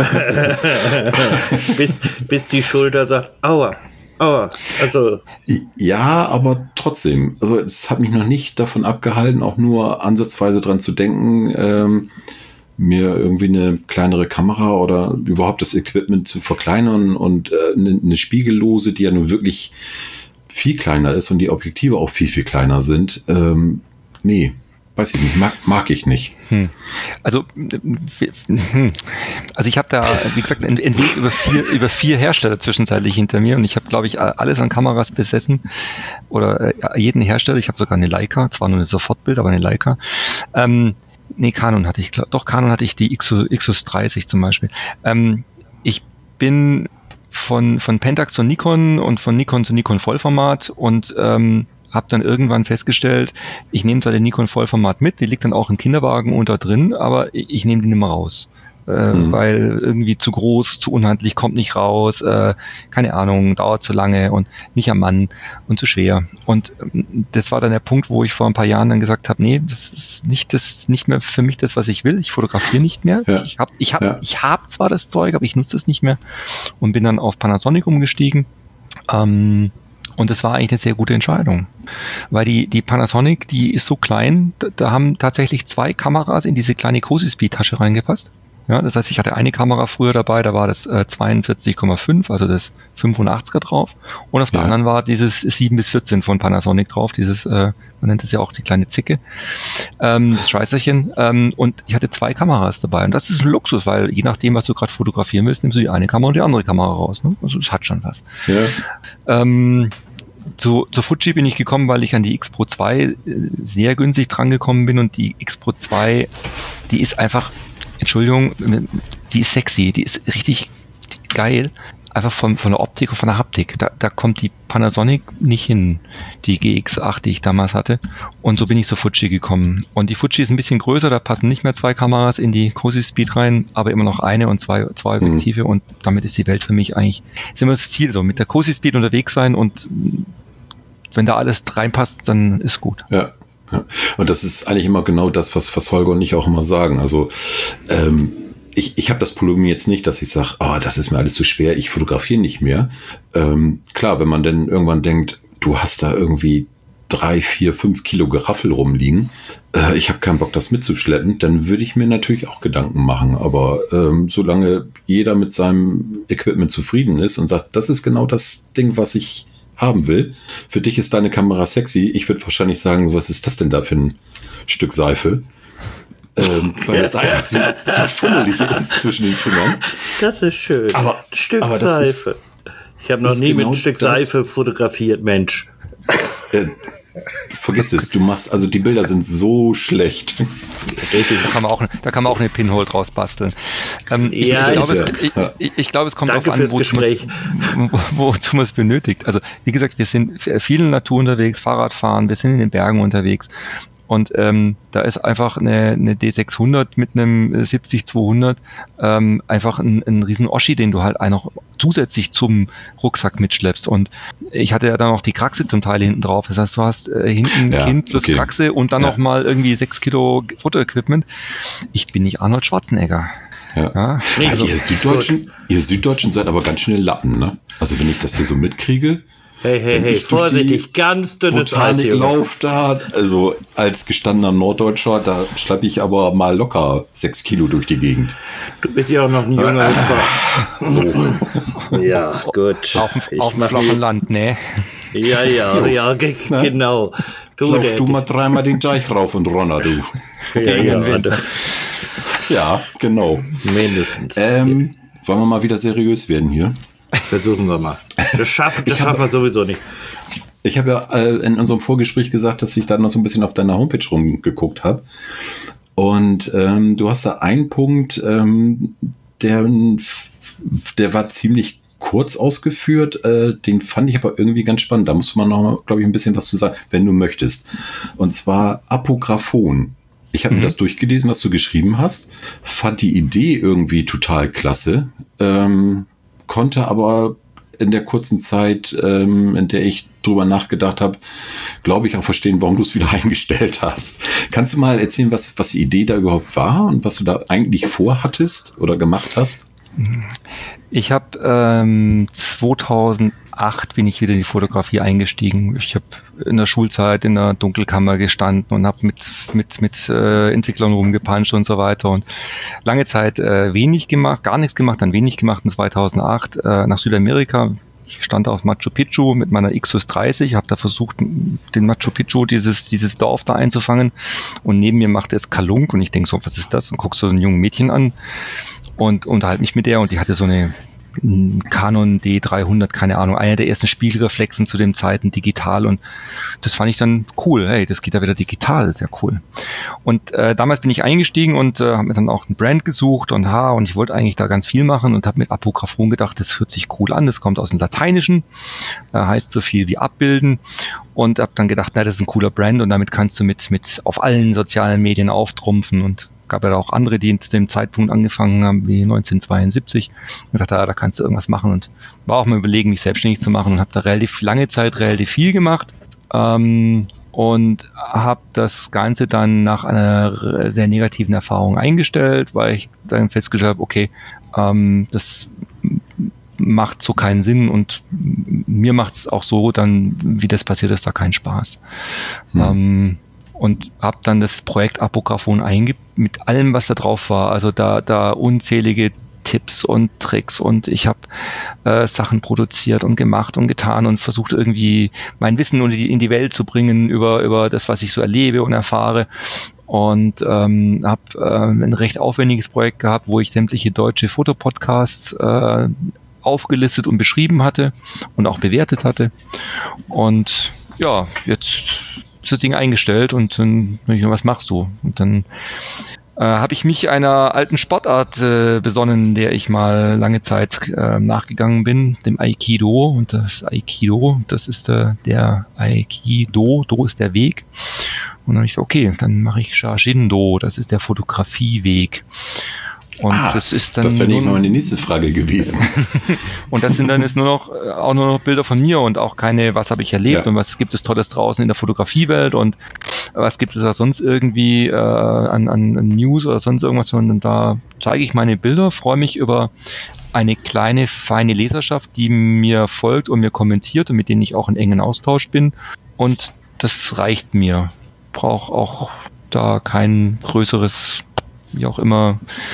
bis, bis die Schulter sagt, aua. Aber, also. Ja, aber trotzdem. Also es hat mich noch nicht davon abgehalten, auch nur ansatzweise dran zu denken, ähm, mir irgendwie eine kleinere Kamera oder überhaupt das Equipment zu verkleinern und äh, eine, eine Spiegellose, die ja nun wirklich viel kleiner ist und die Objektive auch viel, viel kleiner sind. Ähm, nee, weiß ich nicht, mag, mag ich nicht. Hm. Also, hm. also ich habe da, wie gesagt, einen Weg über vier, über vier Hersteller zwischenzeitlich hinter mir und ich habe, glaube ich, alles an Kameras besessen oder äh, jeden Hersteller. Ich habe sogar eine Leica, zwar nur eine Sofortbild, aber eine Leica. Ähm, nee, Canon hatte ich, doch Canon hatte ich die X U S dreißig zum Beispiel. Ähm, ich bin von, von Pentax zu Nikon und von Nikon zu Nikon Vollformat und ähm, habe dann irgendwann festgestellt, ich nehme zwar den Nikon Vollformat mit, die liegt dann auch im Kinderwagen unter drin, aber ich, ich nehme die nicht mehr raus. Äh, mhm. Weil irgendwie zu groß, zu unhandlich, kommt nicht raus, äh, keine Ahnung, dauert zu lange und nicht am Mann und zu schwer. Und ähm, das war dann der Punkt, wo ich vor ein paar Jahren dann gesagt habe, nee, das ist nicht das, nicht mehr für mich das, was ich will. Ich fotografiere nicht mehr. Ja. Ich habe ich hab, ja. ich hab zwar das Zeug, aber ich nutze es nicht mehr und bin dann auf Panasonic umgestiegen. Ähm, Und das war eigentlich eine sehr gute Entscheidung, weil die, die Panasonic, die ist so klein, da, da haben tatsächlich zwei Kameras in diese kleine Cozy Speed Tasche reingepasst. Ja, das heißt, ich hatte eine Kamera früher dabei, da war das äh, zweiundvierzig Komma fünf, also das fünfundachtziger drauf. Und auf der ja. anderen war dieses sieben bis vierzehn von Panasonic drauf, dieses, äh, man nennt es ja auch die kleine Zicke, ähm, das Scheißerchen. Ähm, und ich hatte zwei Kameras dabei. Und das ist ein Luxus, weil je nachdem, was du gerade fotografieren willst, nimmst du die eine Kamera und die andere Kamera raus. Ne? Also es hat schon was. Ja. Ähm, Zu, zur Fuji bin ich gekommen, weil ich an die X Pro zwei sehr günstig drangekommen bin und die X Pro zwei, die ist einfach, Entschuldigung, die ist sexy, die ist richtig geil, einfach von, von der Optik und von der Haptik. Da, da kommt die Panasonic nicht hin, die G X acht, die ich damals hatte. Und so bin ich zur Fuji gekommen. Und die Fuji ist ein bisschen größer, da passen nicht mehr zwei Kameras in die Cozy Speed rein, aber immer noch eine und zwei, zwei Objektive. Mhm. Und damit ist die Welt für mich eigentlich, ist immer das Ziel, so mit der Cozy Speed unterwegs sein und wenn da alles reinpasst, dann ist gut. Ja. Ja. Und das ist eigentlich immer genau das, was, was Holger und ich auch immer sagen. Also ähm, ich, ich habe das Problem jetzt nicht, dass ich sage, oh, das ist mir alles zu schwer, ich fotografiere nicht mehr. Ähm, klar, wenn man dann irgendwann denkt, du hast da irgendwie drei, vier, fünf Kilo Geraffel rumliegen, äh, ich habe keinen Bock, das mitzuschleppen, dann würde ich mir natürlich auch Gedanken machen. Aber ähm, solange jeder mit seinem Equipment zufrieden ist und sagt, das ist genau das Ding, was ich haben will. Für dich ist deine Kamera sexy. Ich würde wahrscheinlich sagen, was ist das denn da für ein Stück Seife? Ähm, weil es einfach zu, zu fummelig ist zwischen den Fingern. Das ist schön. Aber, Stück aber Seife. Ist, ich habe noch nie genau mit ein Stück Seife fotografiert, Mensch. Äh, vergiss es, du machst, also die Bilder sind so schlecht. Da kann man auch, da kann man auch eine Pinhole draus basteln. Ähm, ich, Ja, ich, glaube, ist es, ja. ich, ich glaube, es kommt Danke darauf an, fürs wozu man Gespräch. wozu man es benötigt. Also wie gesagt, wir sind viel in der Natur unterwegs, Fahrradfahren, wir sind in den Bergen unterwegs. Und ähm, da ist einfach eine, eine D sechshundert mit einem siebzig zweihundert ähm, einfach ein, ein riesen Oschi, den du halt auch noch zusätzlich zum Rucksack mitschleppst. Und ich hatte ja dann noch die Kraxe zum Teil hinten drauf. Das heißt, du hast äh, hinten Ja, Kind plus okay. Kraxe und dann Ja. noch mal irgendwie sechs Kilo Fotoequipment. Ich bin nicht Arnold Schwarzenegger. Ja. Ja, Nee, Also, also, ihr Süddeutschen, ihr Süddeutschen seid aber ganz schnell Lappen, ne? Also wenn ich das hier so mitkriege, Hey, hey, wenn hey, ich durch die vorsichtig, ganz dünnes Eis hier. Botaniklauf da, also als gestandener Norddeutscher, da schleppe ich aber mal locker sechs Kilo durch die Gegend. Du bist ja auch noch ein junger Hüpfer. So. Ja, gut. auf dem, Ich auf dem mach flachen mir- Land, ne? Ja, ja, ja, ge Ne? genau. Du, Lauf der, du mal dreimal den Teich rauf und runter, du. ja, gegen ja, den Wind. warte. Ja, genau. Mindestens. Ähm, wollen wir mal wieder seriös werden hier? Versuchen wir mal. Das schaffen, das schaffen wir sowieso nicht. Ich habe ja äh, in unserem Vorgespräch gesagt, dass ich da noch so ein bisschen auf deiner Homepage rumgeguckt habe. Und ähm, du hast da einen Punkt, ähm, der, der war ziemlich kurz ausgeführt. Äh, den fand ich aber irgendwie ganz spannend. Da muss man noch, glaube ich, ein bisschen was zu sagen, wenn du möchtest. Und zwar Apographon. Ich habe Mhm. mir das durchgelesen, was du geschrieben hast. Fand die Idee irgendwie total klasse. Ähm, konnte aber in der kurzen Zeit, ähm, in der ich drüber nachgedacht habe, glaube ich auch verstehen, warum du es wieder eingestellt hast. Kannst du mal erzählen, was, was die Idee da überhaupt war und was du da eigentlich vorhattest oder gemacht hast? Ich habe ähm, zweitausendacht bin ich wieder in die Fotografie eingestiegen. Ich habe in der Schulzeit in der Dunkelkammer gestanden und habe mit mit mit äh, Entwicklern rumgepanscht und so weiter und lange Zeit äh, wenig gemacht, gar nichts gemacht, dann wenig gemacht und zweitausendacht äh, nach Südamerika. Ich stand auf Machu Picchu mit meiner Xus dreißig, habe da versucht, den Machu Picchu, dieses dieses Dorf da einzufangen und neben mir macht es Kalunk und ich denke so, was ist das? Und guck so ein junges Mädchen an und unterhalte mich mit der und die hatte so eine Canon D dreihundert, keine Ahnung, einer der ersten Spiegelreflexen zu dem Zeiten digital und das fand ich dann cool. Hey, das geht ja wieder digital, das ist ja cool. Und äh, damals bin ich eingestiegen und äh, habe mir dann auch ein Brand gesucht und ha und ich wollte eigentlich da ganz viel machen und habe mit Apographon gedacht, das hört sich cool an, das kommt aus dem Lateinischen, äh, heißt so viel wie abbilden und habe dann gedacht, na, das ist ein cooler Brand und damit kannst du mit mit auf allen sozialen Medien auftrumpfen und gab ja auch andere, die zu dem Zeitpunkt angefangen haben, wie neunzehnhundertzweiundsiebzig. Und dachte, ah, da kannst du irgendwas machen und war auch mal überlegen, mich selbstständig zu machen und habe da relativ lange Zeit relativ viel gemacht ähm, und habe das Ganze dann nach einer sehr negativen Erfahrung eingestellt, weil ich dann festgestellt habe, okay, ähm, das macht so keinen Sinn und mir macht es auch so dann, wie das passiert ist, da keinen Spaß. Hm. Ähm, und habe dann das Projekt Apographon eingibt mit allem, was da drauf war. Also da, da unzählige Tipps und Tricks und ich habe äh, Sachen produziert und gemacht und getan und versucht irgendwie mein Wissen in die, in die Welt zu bringen über, über das, was ich so erlebe und erfahre. Und ähm, habe äh, ein recht aufwendiges Projekt gehabt, wo ich sämtliche deutsche Fotopodcasts äh, aufgelistet und beschrieben hatte und auch bewertet hatte. Und ja, jetzt das Ding eingestellt und dann, was machst du? Und dann äh, habe ich mich einer alten Sportart äh, besonnen, der ich mal lange Zeit äh, nachgegangen bin, dem Aikido. Und das Aikido, das ist äh, der Aikido, Do ist der Weg. Und dann habe ich gesagt, okay, dann mache ich Shajindo, das ist der Fotografieweg. Und ah, das ist dann. Das wäre nicht mal meine nächste Frage gewesen. Und das sind dann ist nur noch auch nur noch Bilder von mir und auch keine, was habe ich erlebt ja. und was gibt es Tolles draußen in der Fotografiewelt und was gibt es da sonst irgendwie äh, an, an News oder sonst irgendwas, sondern da zeige ich meine Bilder, freue mich über eine kleine, feine Leserschaft, die mir folgt und mir kommentiert und mit denen ich auch in engen Austausch bin. Und das reicht mir. Brauche auch da kein größeres, wie auch immer,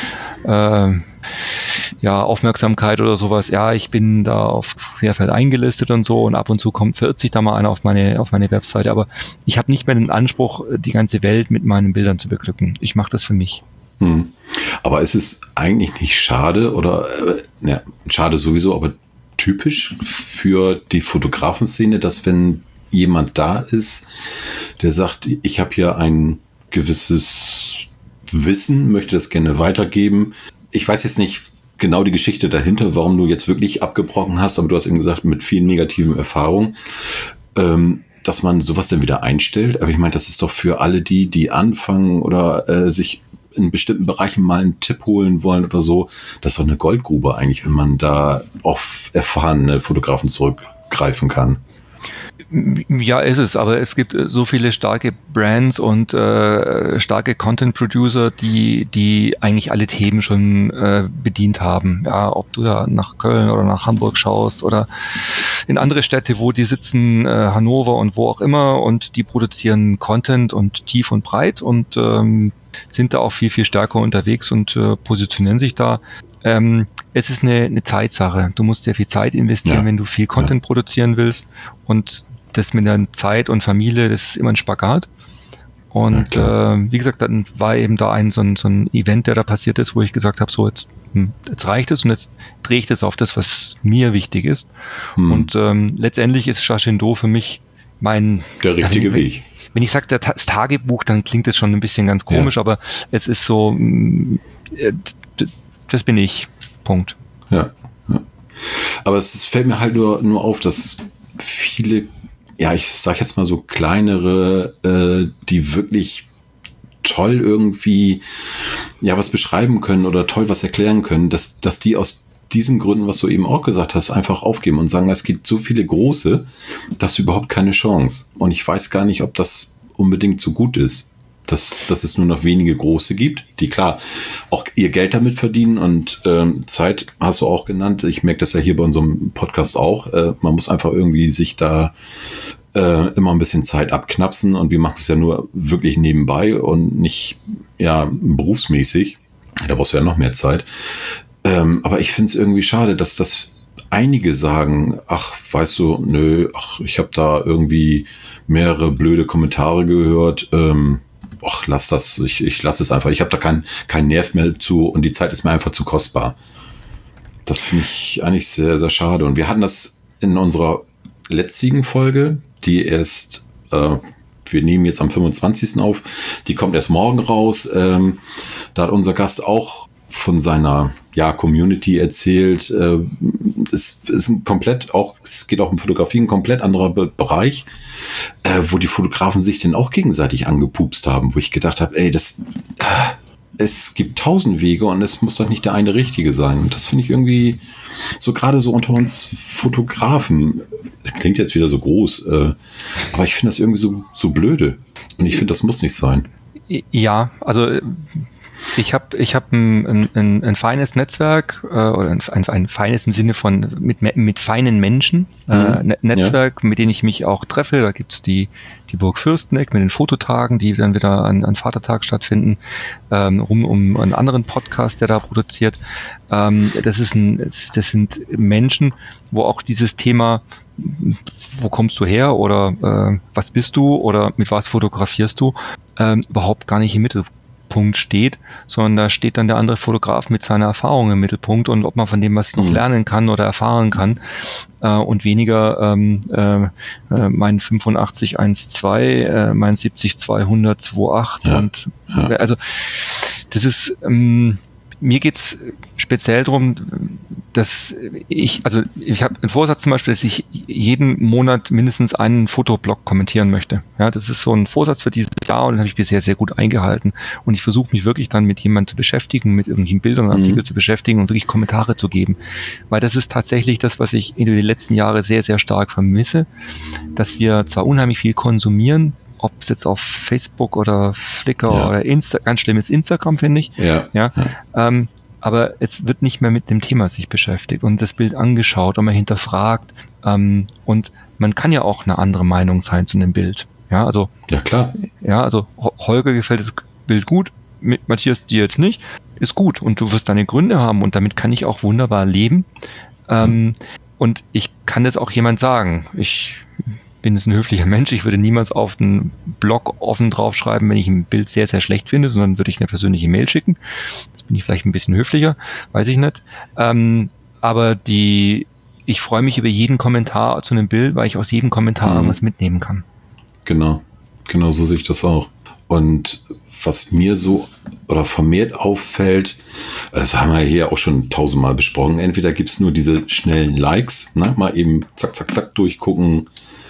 Äh, ja, Aufmerksamkeit oder sowas. Ja, ich bin da auf Querfeld eingelistet und so und ab und zu kommt verirrt sich da mal einer auf meine, auf meine Webseite, aber ich habe nicht mehr den Anspruch, die ganze Welt mit meinen Bildern zu beglücken. Ich mache das für mich. Hm. Aber ist es eigentlich nicht schade oder, äh, ja, schade sowieso, aber typisch für die Fotografenszene, dass wenn jemand da ist, der sagt, ich habe hier ein gewisses Wissen, möchte das gerne weitergeben. Ich weiß jetzt nicht genau die Geschichte dahinter, warum du jetzt wirklich abgebrochen hast, aber du hast eben gesagt, mit vielen negativen Erfahrungen, ähm, dass man sowas dann wieder einstellt. Aber ich meine, das ist doch für alle die, die anfangen oder äh, sich in bestimmten Bereichen mal einen Tipp holen wollen oder so, das ist doch eine Goldgrube eigentlich, wenn man da auf erfahrene Fotografen zurückgreifen kann. Ja, ist es, aber es gibt so viele starke Brands und äh, starke Content-Producer, die die eigentlich alle Themen schon äh, bedient haben. Ja, ob du da nach Köln oder nach Hamburg schaust oder in andere Städte, wo die sitzen, äh, Hannover und wo auch immer, und die produzieren Content und tief und breit und ähm, sind da auch viel, viel stärker unterwegs und äh, positionieren sich da. Ähm, es ist eine, eine Zeitsache. Du musst sehr viel Zeit investieren, ja. wenn du viel Content ja. produzieren willst, und das mit der Zeit und Familie, das ist immer ein Spagat. Und ja, äh, wie gesagt, dann war eben da ein so, ein so ein Event, der da passiert ist, wo ich gesagt habe, so jetzt, jetzt reicht es und jetzt drehe ich das auf das, was mir wichtig ist. Hm. Und ähm, letztendlich ist Shiseindo für mich mein... Der richtige wenn, Weg. Wenn ich sage, das Tagebuch, dann klingt das schon ein bisschen ganz komisch, ja. aber es ist so, das bin ich. Punkt. Ja, ja. Aber es fällt mir halt nur, nur auf, dass viele, ja, ich sag jetzt mal so kleinere, äh, die wirklich toll irgendwie, ja, was beschreiben können oder toll was erklären können, dass, dass die aus diesen Gründen, was du eben auch gesagt hast, einfach aufgeben und sagen, es gibt so viele große, dass überhaupt keine Chance. Und ich weiß gar nicht, ob das unbedingt so gut ist. Dass, dass es nur noch wenige große gibt, die klar auch ihr Geld damit verdienen, und ähm, Zeit hast du auch genannt. Ich merke das ja hier bei unserem Podcast auch. Äh, man muss einfach irgendwie sich da äh, immer ein bisschen Zeit abknapsen, und wir machen es ja nur wirklich nebenbei und nicht ja berufsmäßig. Da brauchst du ja noch mehr Zeit. Ähm, aber ich finde es irgendwie schade, dass das einige sagen, ach, weißt du, nö, ach, ich habe da irgendwie mehrere blöde Kommentare gehört, ähm, ach, lass das, ich, ich lasse es einfach. Ich habe da keinen kein Nerv mehr zu, und die Zeit ist mir einfach zu kostbar. Das finde ich eigentlich sehr, sehr schade. Und wir hatten das in unserer letzten Folge, die erst, äh, wir nehmen jetzt am fünfundzwanzigsten auf, die kommt erst morgen raus. Ähm, da hat unser Gast auch von seiner ja, Community erzählt. Äh, es ist ein komplett, auch, es geht auch um Fotografie, ein komplett anderer Be- Bereich, äh, wo die Fotografen sich denn auch gegenseitig angepupst haben, wo ich gedacht habe, ey, das, äh, es gibt tausend Wege und es muss doch nicht der eine richtige sein. Und das finde ich irgendwie, so gerade so unter uns Fotografen, klingt jetzt wieder so groß, äh, aber ich finde das irgendwie so, so blöde. Und ich finde, das muss nicht sein. Ja, also Ich habe ich hab ein, ein, ein feines Netzwerk, äh, oder ein, ein, ein feines im Sinne von mit, mit feinen Menschen, mhm. äh, ne- Netzwerk, ja. mit denen ich mich auch treffe. Da gibt's die, die Burg Fürsteneck mit den Fototagen, die dann wieder an, an Vatertag stattfinden, ähm, rum um einen anderen Podcast, der da produziert. Ähm, das ist ein, das sind Menschen, wo auch dieses Thema, wo kommst du her oder äh, was bist du oder mit was fotografierst du, ähm, überhaupt gar nicht im Mittelpunkt Punkt steht, sondern da steht dann der andere Fotograf mit seiner Erfahrung im Mittelpunkt und ob man von dem was noch lernen kann oder erfahren kann, äh, und weniger ähm, äh, mein fünfundachtzig eins zwei, äh, mein siebzig zweihundert achtundzwanzig ja. und ja. also das ist ähm, mir geht's speziell darum, dass ich, also ich habe einen Vorsatz zum Beispiel, dass ich jeden Monat mindestens einen Fotoblog kommentieren möchte. Ja, das ist so ein Vorsatz für dieses Jahr und den habe ich bisher sehr gut eingehalten. Und ich versuche mich wirklich dann mit jemandem zu beschäftigen, mit irgendwelchen Bildern und Artikeln mhm. zu beschäftigen und wirklich Kommentare zu geben. Weil das ist tatsächlich das, was ich in den letzten Jahren sehr, sehr stark vermisse, dass wir zwar unheimlich viel konsumieren, ob es jetzt auf Facebook oder Flickr ja. oder Insta, ganz schlimm ist Instagram, finde ich. Ja. ja. ja. Ähm, aber es wird nicht mehr mit dem Thema sich beschäftigt und das Bild angeschaut und man hinterfragt. Ähm, und man kann ja auch eine andere Meinung sein zu einem Bild. Ja, also. Ja, klar. Ja, also Holger gefällt das Bild gut, mit Matthias dir jetzt nicht. Ist gut und du wirst deine Gründe haben und damit kann ich auch wunderbar leben. Ähm, mhm. Und ich kann das auch jemand sagen. Ich bin jetzt ein höflicher Mensch. Ich würde niemals auf den Blog offen draufschreiben, wenn ich ein Bild sehr, sehr schlecht finde, sondern würde ich eine persönliche Mail schicken. Jetzt bin ich vielleicht ein bisschen höflicher, weiß ich nicht. Ähm, aber die ich freue mich über jeden Kommentar zu einem Bild, weil ich aus jedem Kommentar mhm. was mitnehmen kann. Genau, genau so sehe ich das auch. Und was mir so oder vermehrt auffällt, das haben wir hier auch schon tausendmal besprochen, entweder gibt es nur diese schnellen Likes, ne? Mal eben zack, zack, zack durchgucken,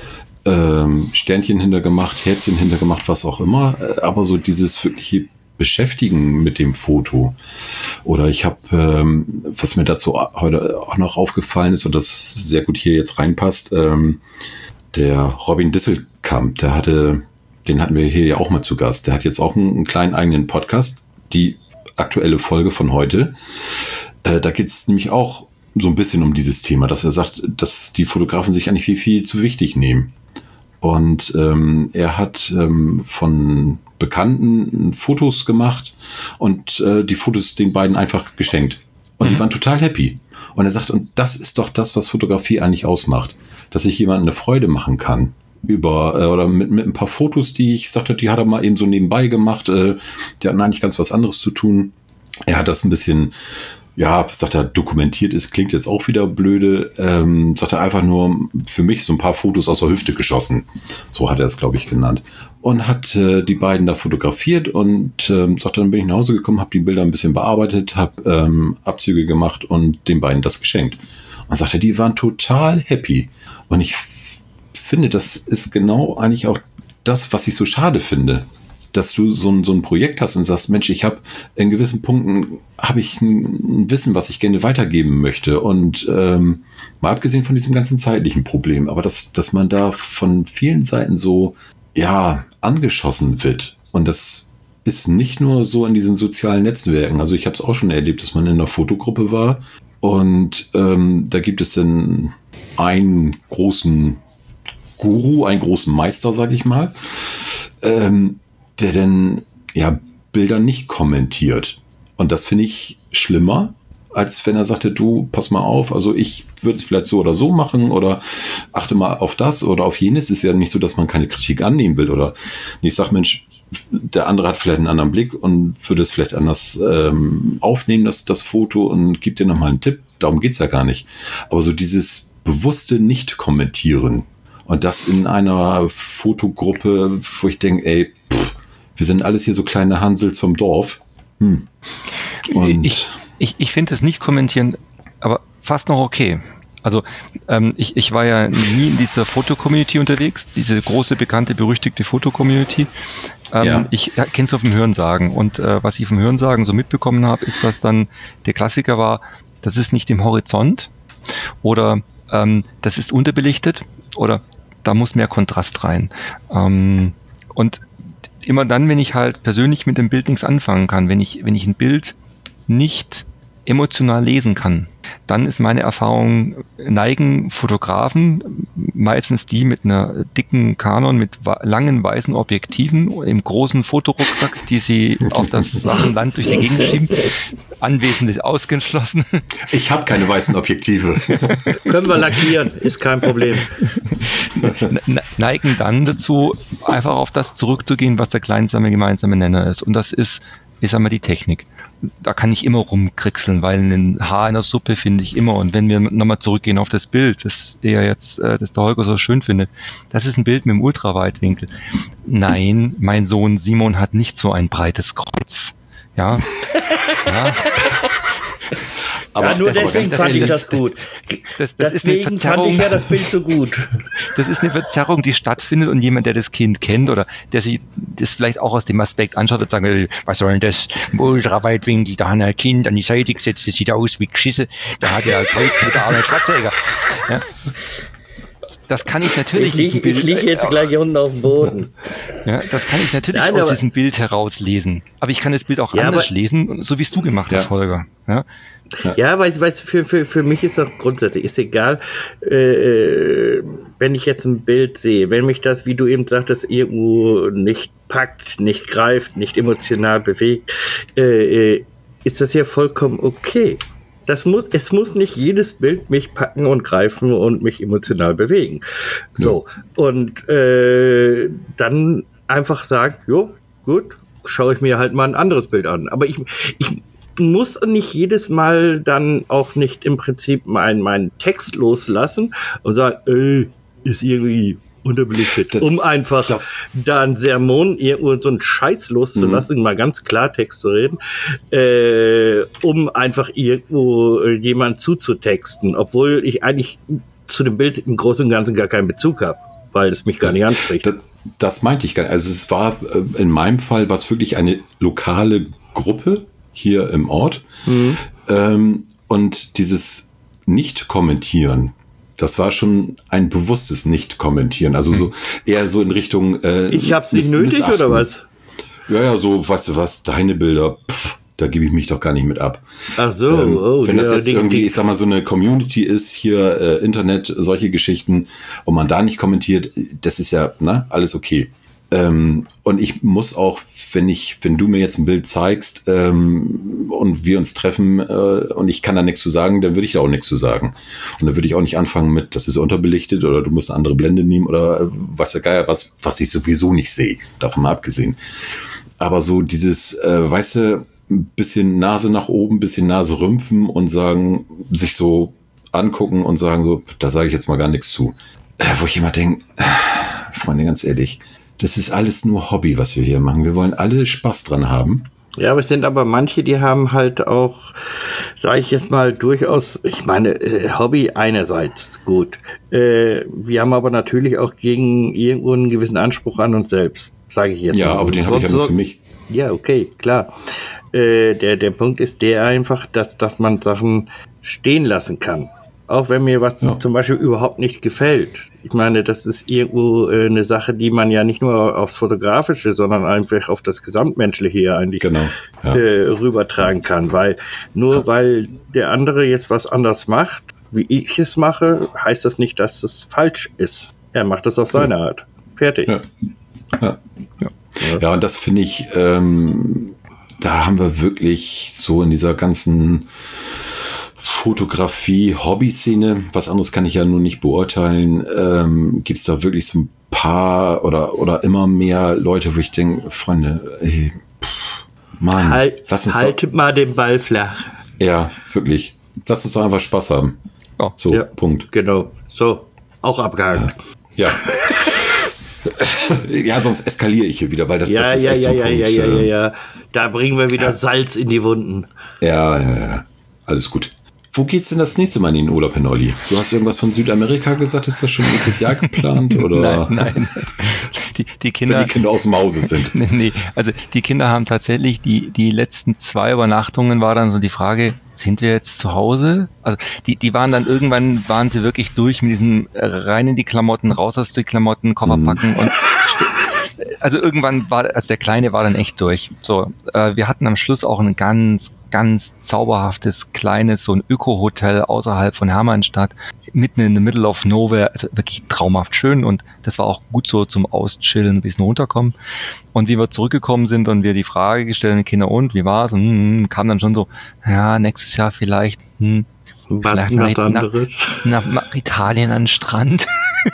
ähm, Sternchen hintergemacht, Herzchen hintergemacht, was auch immer, aber so dieses wirkliche Beschäftigen mit dem Foto. Oder ich habe, ähm, was mir dazu heute auch noch aufgefallen ist und das sehr gut hier jetzt reinpasst, ähm, der Robin Disselkamp, der hatte, den hatten wir hier ja auch mal zu Gast, der hat jetzt auch einen, einen kleinen eigenen Podcast, die aktuelle Folge von heute. Äh, da geht es nämlich auch so ein bisschen um dieses Thema, dass er sagt, dass die Fotografen sich eigentlich viel, viel zu wichtig nehmen. Und ähm, er hat ähm, von Bekannten Fotos gemacht und äh, die Fotos den beiden einfach geschenkt. Und mhm. die waren total happy. Und er sagt, und das ist doch das, was Fotografie eigentlich ausmacht, dass ich jemandem eine Freude machen kann. Über, äh, oder mit, mit ein paar Fotos, die ich sagte, die hat er mal eben so nebenbei gemacht. Äh, die hatten eigentlich ganz was anderes zu tun. Er hat das ein bisschen, ja, sagt er, dokumentiert ist, klingt jetzt auch wieder blöde. Ähm, sagt er einfach nur für mich so ein paar Fotos aus der Hüfte geschossen. So hat er es, glaube ich, genannt. Und hat äh, die beiden da fotografiert und ähm, sagt, dann bin ich nach Hause gekommen, habe die Bilder ein bisschen bearbeitet, habe ähm, Abzüge gemacht und den beiden das geschenkt. Und sagt er, die waren total happy. Und ich f- finde, das ist genau eigentlich auch das, was ich so schade finde. Dass du so ein, so ein Projekt hast und sagst, Mensch, ich habe in gewissen Punkten habe ich ein, ein Wissen, was ich gerne weitergeben möchte. Und ähm, mal abgesehen von diesem ganzen zeitlichen Problem, aber dass, dass man da von vielen Seiten so ja angeschossen wird. Und das ist nicht nur so in diesen sozialen Netzwerken. Also ich habe es auch schon erlebt, dass man in einer Fotogruppe war und ähm, da gibt es dann einen großen Guru, einen großen Meister, sag ich mal, ähm, der dann ja Bilder nicht kommentiert. Und das finde ich schlimmer, als wenn er sagte, du, pass mal auf, also ich würde es vielleicht so oder so machen oder achte mal auf das oder auf jenes. Ist ja nicht so, dass man keine Kritik annehmen will oder ich sage, Mensch, der andere hat vielleicht einen anderen Blick und würde es vielleicht anders ähm, aufnehmen, das, das Foto und gibt dir nochmal einen Tipp. Darum geht's ja gar nicht. Aber so dieses bewusste Nicht-Kommentieren und das in einer Fotogruppe, wo ich denke, ey, pff, wir sind alles hier so kleine Hansels vom Dorf. Hm. Und ich ich, ich finde das nicht kommentieren, aber fast noch okay. Also ähm, ich, ich war ja nie in dieser Foto-Community unterwegs, diese große, bekannte, berüchtigte Foto-Community. Ähm, ja. Ich ja, kenne es auf dem Hörensagen und äh, was ich vom Hörensagen so mitbekommen habe, ist, dass dann der Klassiker war, das ist nicht im Horizont oder ähm, das ist unterbelichtet oder da muss mehr Kontrast rein. Ähm, und immer dann, wenn ich halt persönlich mit dem Bild nichts anfangen kann, wenn ich, wenn ich ein Bild nicht emotional lesen kann, dann ist meine Erfahrung, neigen Fotografen, meistens die mit einer dicken Canon, mit langen weißen Objektiven, im großen Fotorucksack, die sie auf das flachen Land durch die Gegend schieben, anwesend ist ausgeschlossen. Ich habe keine weißen Objektive. Können wir lackieren, ist kein Problem. Neigen dann dazu, einfach auf das zurückzugehen, was der kleinsame gemeinsame Nenner ist. Und das ist, ich sag mal, die Technik. Da kann ich immer rumkriegseln, weil ein Haar in der Suppe finde ich immer. Und wenn wir nochmal zurückgehen auf das Bild, das er jetzt, das der Holger so schön findet, das ist ein Bild mit dem Ultraweitwinkel. Nein, mein Sohn Simon hat nicht so ein breites Kreuz. Ja. ja. Aber, ja, nur aber deswegen fand ich das gut. Das, das deswegen ist eine fand ich ja das Bild so gut. Das ist eine Verzerrung, die stattfindet und jemand, der das Kind kennt oder der sich das vielleicht auch aus dem Aspekt anschaut und sagt, was soll denn das? Ultraweitwinkel, da hat ein Kind an die Seite gesetzt, das sieht aus wie Geschisse, da hat er Kreuz mit der Arnold Schwarzenegger. Ja. Das kann ich natürlich ich lieg, Bild, ich liege jetzt äh, gleich unten auf dem Boden. Ja, das kann ich natürlich Nein, aus aber, diesem Bild herauslesen. Aber ich kann das Bild auch ja, anders aber, lesen, so wie es du gemacht ja. hast, Holger. Ja, ja. ja weil, weil für, für, für mich ist doch grundsätzlich, ist egal, äh, wenn ich jetzt ein Bild sehe, wenn mich das, wie du eben sagtest, irgendwo nicht packt, nicht greift, nicht emotional bewegt, äh, ist das ja vollkommen okay. Das muss, es muss nicht jedes Bild mich packen und greifen und mich emotional bewegen. So, ja. und äh, dann einfach sagen, jo, gut, schaue ich mir halt mal ein anderes Bild an. Aber ich, ich muss nicht jedes Mal dann auch nicht im Prinzip meinen meinen Text loslassen und sagen, ey, ist irgendwie unterbelichtet, das, um einfach das, da ein Sermon, irgendwo so einen Scheiß loszulassen, mhm. mal ganz Klartext zu reden, äh, um einfach irgendwo äh, jemand zuzutexten, obwohl ich eigentlich zu dem Bild im Großen und Ganzen gar keinen Bezug habe, weil es mich gar nicht anspricht. Das, das meinte ich gar nicht. Also es war äh, in meinem Fall was wirklich eine lokale Gruppe hier im Ort mhm. ähm, und dieses Nicht-Kommentieren, das war schon ein bewusstes Nicht-Kommentieren. Also so eher so in Richtung äh, ich hab's nicht nötig missachten. Oder was? Ja, ja, so, weißt du was, deine Bilder, pff, da gebe ich mich doch gar nicht mit ab. Ach so, ähm, oh, wenn das ja, jetzt die, irgendwie, die, ich sag mal, so eine Community ist, hier äh, Internet, solche Geschichten, und man da nicht kommentiert, das ist ja, ne, alles okay. Ähm, und ich muss auch, wenn ich, wenn du mir jetzt ein Bild zeigst ähm, und wir uns treffen äh, und ich kann da nichts zu sagen, dann würde ich da auch nichts zu sagen. Und dann würde ich auch nicht anfangen mit, das ist unterbelichtet oder du musst eine andere Blende nehmen oder äh, was der Geier, was, was ich sowieso nicht sehe, davon mal abgesehen. Aber so dieses, äh, weißt du, ein bisschen Nase nach oben, bisschen Nase rümpfen und sagen, sich so angucken und sagen so, da sage ich jetzt mal gar nichts zu. Äh, wo ich immer denke, äh, Freunde, ganz ehrlich, das ist alles nur Hobby, was wir hier machen. Wir wollen alle Spaß dran haben. Ja, aber es sind aber manche, die haben halt auch, sage ich jetzt mal, durchaus, ich meine, äh, Hobby einerseits, gut. Äh, wir haben aber natürlich auch gegen irgendwo einen gewissen Anspruch an uns selbst, sage ich jetzt ja, mal. Ja, aber den habe ich ja nur für mich. Ja, okay, klar. Äh, der, der Punkt ist der einfach, dass, dass man Sachen stehen lassen kann. Auch wenn mir was ja. zum Beispiel überhaupt nicht gefällt. Ich meine, das ist irgendwo äh, eine Sache, die man ja nicht nur aufs Fotografische, sondern einfach auf das Gesamtmenschliche hier eigentlich genau. ja. äh, rübertragen kann. Weil nur ja. weil der andere jetzt was anders macht, wie ich es mache, heißt das nicht, dass es falsch ist. Er macht das auf seine ja. Art. Fertig. Ja, ja. ja. ja und das finde ich, ähm, da haben wir wirklich so in dieser ganzen Fotografie, Hobby-Szene, was anderes kann ich ja nun nicht beurteilen, ähm, gibt es da wirklich so ein paar oder, oder immer mehr Leute, wo ich denke, Freunde, ey, pff, Mann, halt, lass uns haltet doch, mal den Ball flach. Ja, wirklich. Lass uns doch einfach Spaß haben. Oh, so, ja, Punkt. Genau, so, auch abgehakt. Ja. Ja. ja, sonst eskaliere ich hier wieder, weil das, ja, das ist ja, echt ja, so ein ja, Punkt. Ja, ja, ja, ja. Da bringen wir wieder ja. Salz in die Wunden. Ja, ja, ja. Alles gut. Wo geht's denn das nächste Mal in den Urlaub hin, Olli? Du hast irgendwas von Südamerika gesagt, ist das schon nächstes Jahr geplant? Oder? Nein, nein. Die, die Kinder, Wenn die Kinder aus dem Hause sind. Nee, also die Kinder haben tatsächlich, die, die letzten zwei Übernachtungen war dann so die Frage, sind wir jetzt zu Hause? Also die, die waren dann irgendwann, waren sie wirklich durch mit diesem rein in die Klamotten, raus aus die Klamotten, Koffer packen mhm. und also irgendwann war, also der Kleine war dann echt durch. So, äh, wir hatten am Schluss auch ein ganz, ganz zauberhaftes, kleines, so ein Öko-Hotel außerhalb von Hermannstadt, mitten in the middle of nowhere, also wirklich traumhaft schön und das war auch gut so zum Auschillen, ein bisschen runterkommen. Und wie wir zurückgekommen sind und wir die Frage gestellt haben, Kinder, und wie war's? Und hm, kam dann schon so, ja, nächstes Jahr vielleicht, hm, vielleicht nach, nach, nach, nach Italien an den Strand.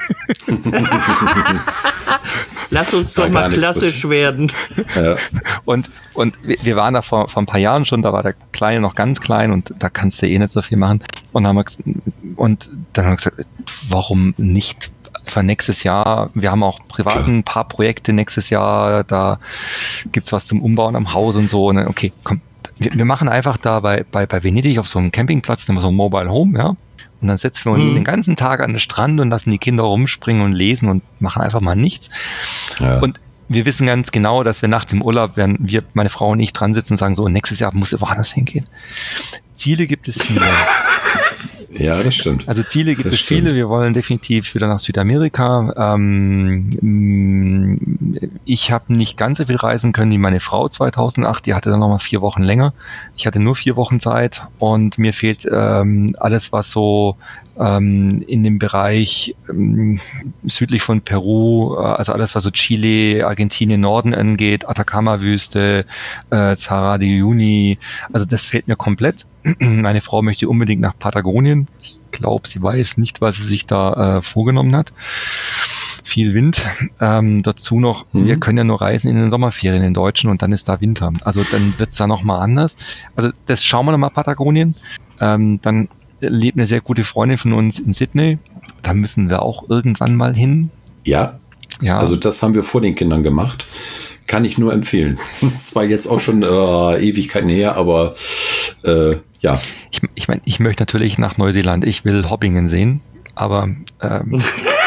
Lass uns doch mal klassisch werden. Ja. Und, und wir waren da vor, vor ein paar Jahren schon, da war der Kleine noch ganz klein und da kannst du eh nicht so viel machen. Und, haben wir, und dann haben wir gesagt, warum nicht einfach nächstes Jahr? Wir haben auch privat ein paar Projekte nächstes Jahr, da gibt's was zum Umbauen am Haus und so. Und dann, okay, komm, wir, wir machen einfach da bei, bei, bei Venedig auf so einem Campingplatz, so ein Mobile Home, ja. Und dann setzen wir uns hm. den ganzen Tag an den Strand und lassen die Kinder rumspringen und lesen und machen einfach mal nichts. Ja. Und wir wissen ganz genau, dass wir nach dem Urlaub, werden wir, meine Frau und ich, dran sitzen und sagen, so, nächstes Jahr muss woanders hingehen. Ziele gibt es viele. Ja, das stimmt. Also Ziele gibt das es stimmt. viele. Wir wollen definitiv wieder nach Südamerika. Ähm, ich habe nicht ganz so viel reisen können wie meine Frau zweitausendacht. Die hatte dann nochmal vier Wochen länger. Ich hatte nur vier Wochen Zeit und mir fehlt ähm, alles, was so ähm, in dem Bereich ähm, südlich von Peru, äh, also alles, was so Chile, Argentinien, Norden angeht, Atacama-Wüste, äh, Sahara de Uyuni. Also das fehlt mir komplett. Meine Frau möchte unbedingt nach Patagonien. Ich glaube, sie weiß nicht, was sie sich da äh, vorgenommen hat. viel Wind. Ähm, dazu noch, Mhm. wir können ja nur reisen in den Sommerferien in Deutschen und dann ist da Winter. Also dann wird's da nochmal anders. Also das schauen wir nochmal Patagonien. Ähm, dann lebt eine sehr gute Freundin von uns in Sydney. Da müssen wir auch irgendwann mal hin. Ja, Ja, also das haben wir vor den Kindern gemacht. Kann ich nur empfehlen. Das war jetzt auch schon äh, Ewigkeiten her, aber äh, ja. ich, ich meine, ich möchte natürlich nach Neuseeland. Ich will Hobbingen sehen, aber ähm,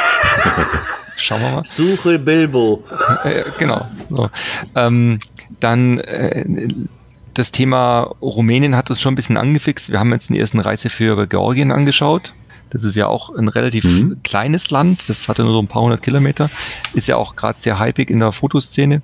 schauen wir mal. Suche Bilbo. Äh, genau. So. Ähm, dann äh, das Thema Rumänien hat uns schon ein bisschen angefixt. Wir haben jetzt den ersten Reiseführer Georgien angeschaut. Das ist ja auch ein relativ Mhm. kleines Land. Das hatte nur so ein paar hundert Kilometer. Ist ja auch gerade sehr hypig in der Fotoszene.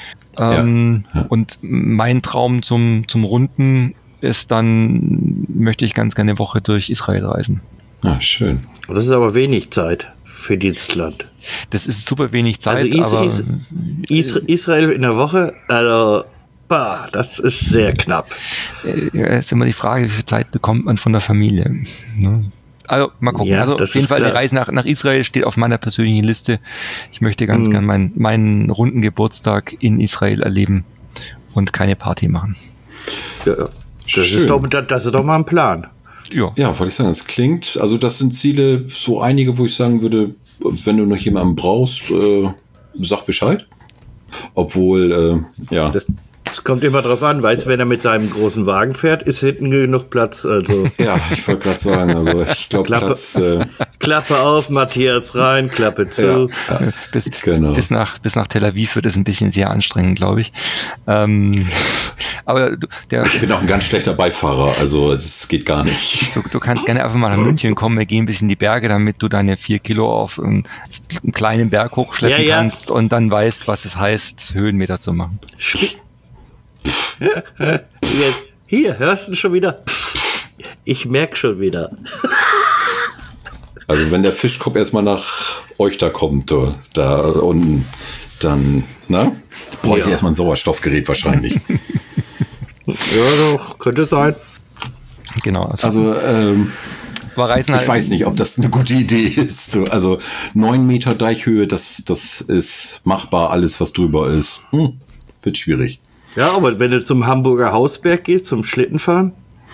Ähm, Ja, ja. Und mein Traum zum, zum Runden ist dann, möchte ich ganz gerne eine Woche durch Israel reisen. Ah, schön. Das ist aber wenig Zeit für dieses Land. Das ist super wenig Zeit, Also Is aber Is Is Israel in der Woche, also bah, das ist sehr knapp. äh, ist immer die Frage, wie viel Zeit bekommt man von der Familie. Ne? Also mal gucken. Ja, also das auf jeden ist Fall klar. die Reise nach, nach Israel steht auf meiner persönlichen Liste. Ich möchte ganz Mhm. gern meinen, meinen runden Geburtstag in Israel erleben und keine Party machen. Ja, das, Schön. ist doch, das, das ist doch mal ein Plan. Ja, Ja, wollte ich sagen, das klingt, also das sind Ziele, so einige, wo ich sagen würde, wenn du noch jemanden brauchst, äh, sag Bescheid. Obwohl, äh, ja. Das, das kommt immer drauf an, weißt du, wenn er mit seinem großen Wagen fährt, ist hinten genug Platz. Also Ja, ich wollte gerade sagen, also ich glaube, Klappe. Platz, äh, Klappe auf, Matthias rein, Klappe zu. ja, ja, bis, genau. bis, nach, bis nach Tel Aviv wird es ein bisschen sehr anstrengend, glaube ich. Ähm, aber du, der, Ich bin auch ein ganz schlechter Beifahrer, also das geht gar nicht. du, du kannst gerne einfach mal nach München kommen. Wir gehen ein bisschen in die Berge, damit du deine vier Kilo auf einen, einen kleinen Berg hochschleppen Ja, ja. kannst und dann weißt, was es heißt, Höhenmeter zu machen. Sp- Jetzt, hier, hörst du schon wieder? Ich merke schon wieder. Also wenn der Fischkopf erstmal nach euch da kommt, da, da unten, dann, ne? Brauche ich Ja. erstmal ein Sauerstoffgerät wahrscheinlich. Ja, doch, könnte sein. Genau. Also, Also, ähm, aber Reisen ich halt, weiß nicht, ob das eine gute Idee ist. So, also neun Meter Deichhöhe, das, das ist machbar. Alles, was drüber ist, hm, wird schwierig. Ja, aber wenn du zum Hamburger Hausberg gehst, zum Schlittenfahren,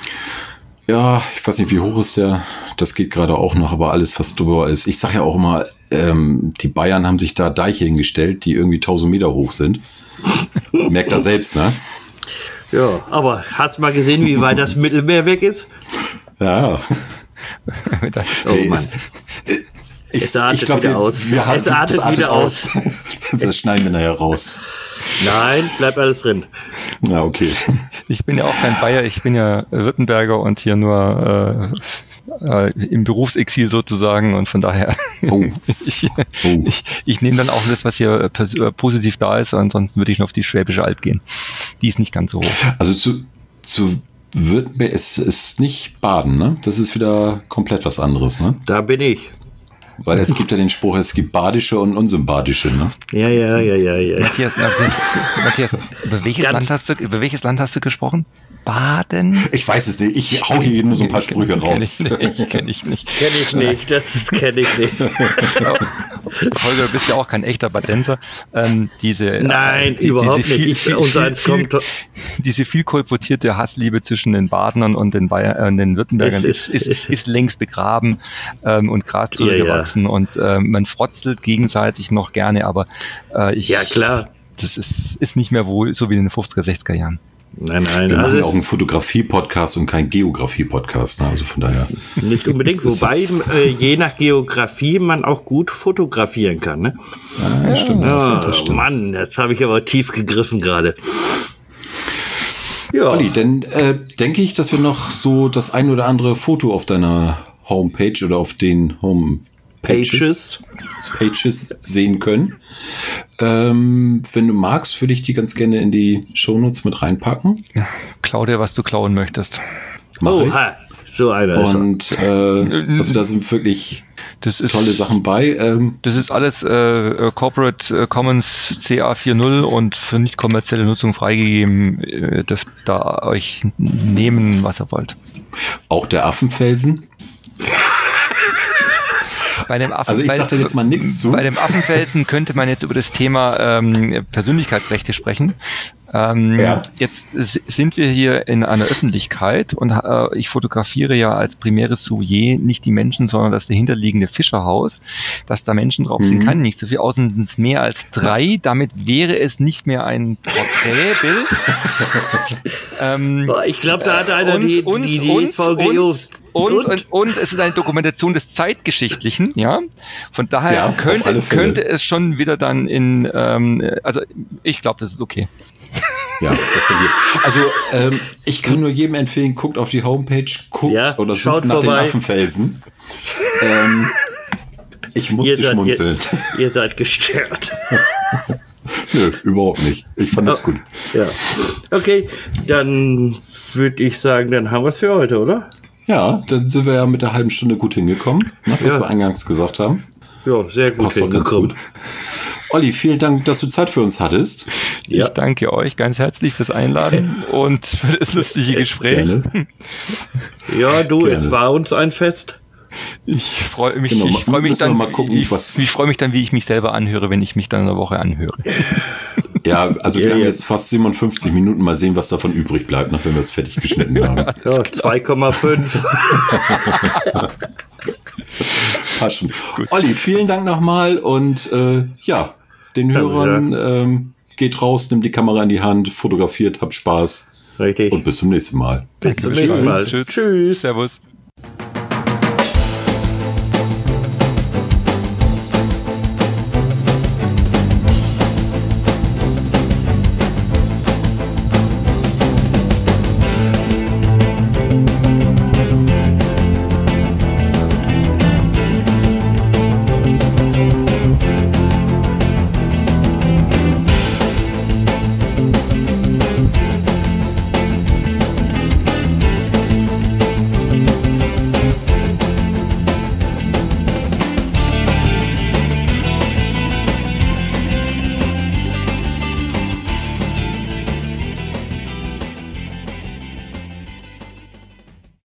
Ja, ich weiß nicht, wie hoch ist der. Das geht gerade auch noch, aber alles, was drüber ist. Ich sage ja auch immer, ähm, die Bayern haben sich da Deiche hingestellt, die irgendwie tausend Meter hoch sind. Merkt er selbst, ne? ja, aber hast du mal gesehen, wie weit das Mittelmeer weg ist? Ja. das, Oh Nee, Mann. es- Ich, Es artet ich glaube, wieder wir, aus. wir Es haben, artet das artet wieder aus. Das schneiden wir nachher raus. Nein, bleibt alles drin. Na, okay. ich bin ja auch kein Bayer, ich bin ja Württemberger und hier nur äh, äh, im Berufsexil sozusagen und von daher Oh. ich, Oh. ich, ich nehme dann auch das, was hier pers- äh, positiv da ist, ansonsten würde ich noch auf die Schwäbische Alb gehen. Die ist nicht ganz so hoch. Also zu, zu Württemberg ist, ist nicht Baden, ne? Das ist wieder komplett was anderes, ne? Da bin ich. Weil es gibt ja den Spruch, es gibt badische und unsympathische, ne? Ja, ja, ja, ja, ja. Matthias, Matthias, Matthias über, welches Ganz- Land hast du, über welches Land hast du gesprochen? Baden? Ich weiß es nicht. Ich hau hier nur so ein paar Sprüche Kenn raus. ich nicht, kenn ich nicht. Kenne ich nicht, das kenne ich nicht. Holger, du bist ja auch kein echter Badenser. Ähm, diese, Nein, die, überhaupt diese nicht. Ich- unsereins kommt- diese viel kolportierte Hassliebe zwischen den Badenern und den, Bayer, äh, den Württembergern Es ist, ist- ist, ist längst begraben ähm, und Gras Ja, ja. zurückgewachsen und ähm, man frotzelt gegenseitig noch gerne, aber äh, ich, Ja, klar. das ist, ist nicht mehr wohl, so wie in den fünfziger, sechziger Jahren. Nein, nein, Wir machen ja auch also einen Fotografie-Podcast und keinen Geografie-Podcast, ne? Also von daher. nicht unbedingt. Das Wobei, ist- äh, je nach Geografie man auch gut fotografieren kann. Ne? Ja, stimmt. Ah, das stimmt. Mann, jetzt habe ich aber tief gegriffen gerade. Ja, Olli, dann äh, denke ich, dass wir noch so das ein oder andere Foto auf deiner Homepage oder auf den Homepages Pages. Pages sehen können. Ähm, wenn du magst, würde ich die ganz gerne in die Shownotes mit reinpacken. Klau dir, was du klauen möchtest. Mach ich. Oha, so einer ist er. Und äh, also da sind wirklich Das ist tolle Sachen bei. Ähm, Das ist alles äh, äh, Corporate äh, Commons C A vier Punkt null und für nicht kommerzielle Nutzung freigegeben. Ihr dürft da euch nehmen, was ihr wollt. auch der Affenfelsen. Bei dem Affen, Also ich bei, sag da jetzt mal nichts zu. Bei dem Affenfelsen könnte man jetzt über das Thema ähm, Persönlichkeitsrechte sprechen. Ähm, Ja. Jetzt s- sind wir hier in einer Öffentlichkeit und äh, ich fotografiere ja als primäres Sujet nicht die Menschen, sondern das dahinterliegende Fischerhaus. Dass da Menschen drauf sind, Mhm. kann nicht so viel. Außerdem sind es mehr als drei. Damit wäre es nicht mehr ein Porträtbild. ähm, Boah, ich glaube, da hat einer und, die, und, die, die und, D V G O. und, und, und, und es ist eine Dokumentation des Zeitgeschichtlichen, ja. Von daher Ja, auf könnte, alle Fälle. könnte es schon wieder dann in, ähm, also ich glaube, das ist okay. Ja, das denke ich. Also ähm, ich kann nur jedem empfehlen, guckt auf die Homepage, guckt Ja, oder schaut sucht nach vorbei. den Affenfelsen. ähm, ich musste Ihr seid, schmunzeln. ihr, ihr seid gestört. Nö, überhaupt nicht. Ich fand das gut. Ja. Okay, dann würde ich sagen, dann haben wir es für heute, oder? Ja, dann sind wir ja mit der halben Stunde gut hingekommen, ne, was Ja. wir eingangs gesagt haben. Ja, sehr gut Passt doch ganz hingekommen. gut. Olli, vielen Dank, dass du Zeit für uns hattest. Ja. Ich danke euch ganz herzlich fürs Einladen und für das lustige Gespräch. Gerne. Ja, du, Gerne. es war uns ein Fest. Ich freue mich, Genau, ich freue mich müssen wir dann, mal gucken, ich, was- ich freue mich dann, wie ich mich selber anhöre, wenn ich mich dann in der Woche anhöre. Ja, also wir Ja, haben ja. jetzt fast siebenundfünfzig Minuten. Mal sehen, was davon übrig bleibt, nachdem wir es fertig geschnitten haben. Ja, zwei Komma fünf. Passt schon. Olli, vielen Dank nochmal und äh, ja, den Danke, Hörern ähm, geht raus, nimmt die Kamera in die Hand, fotografiert, habt Spaß Richtig. und bis zum nächsten Mal. Bis Danke zum fürs nächsten Zuhören. Mal. Tschüss. Tschüss. Servus.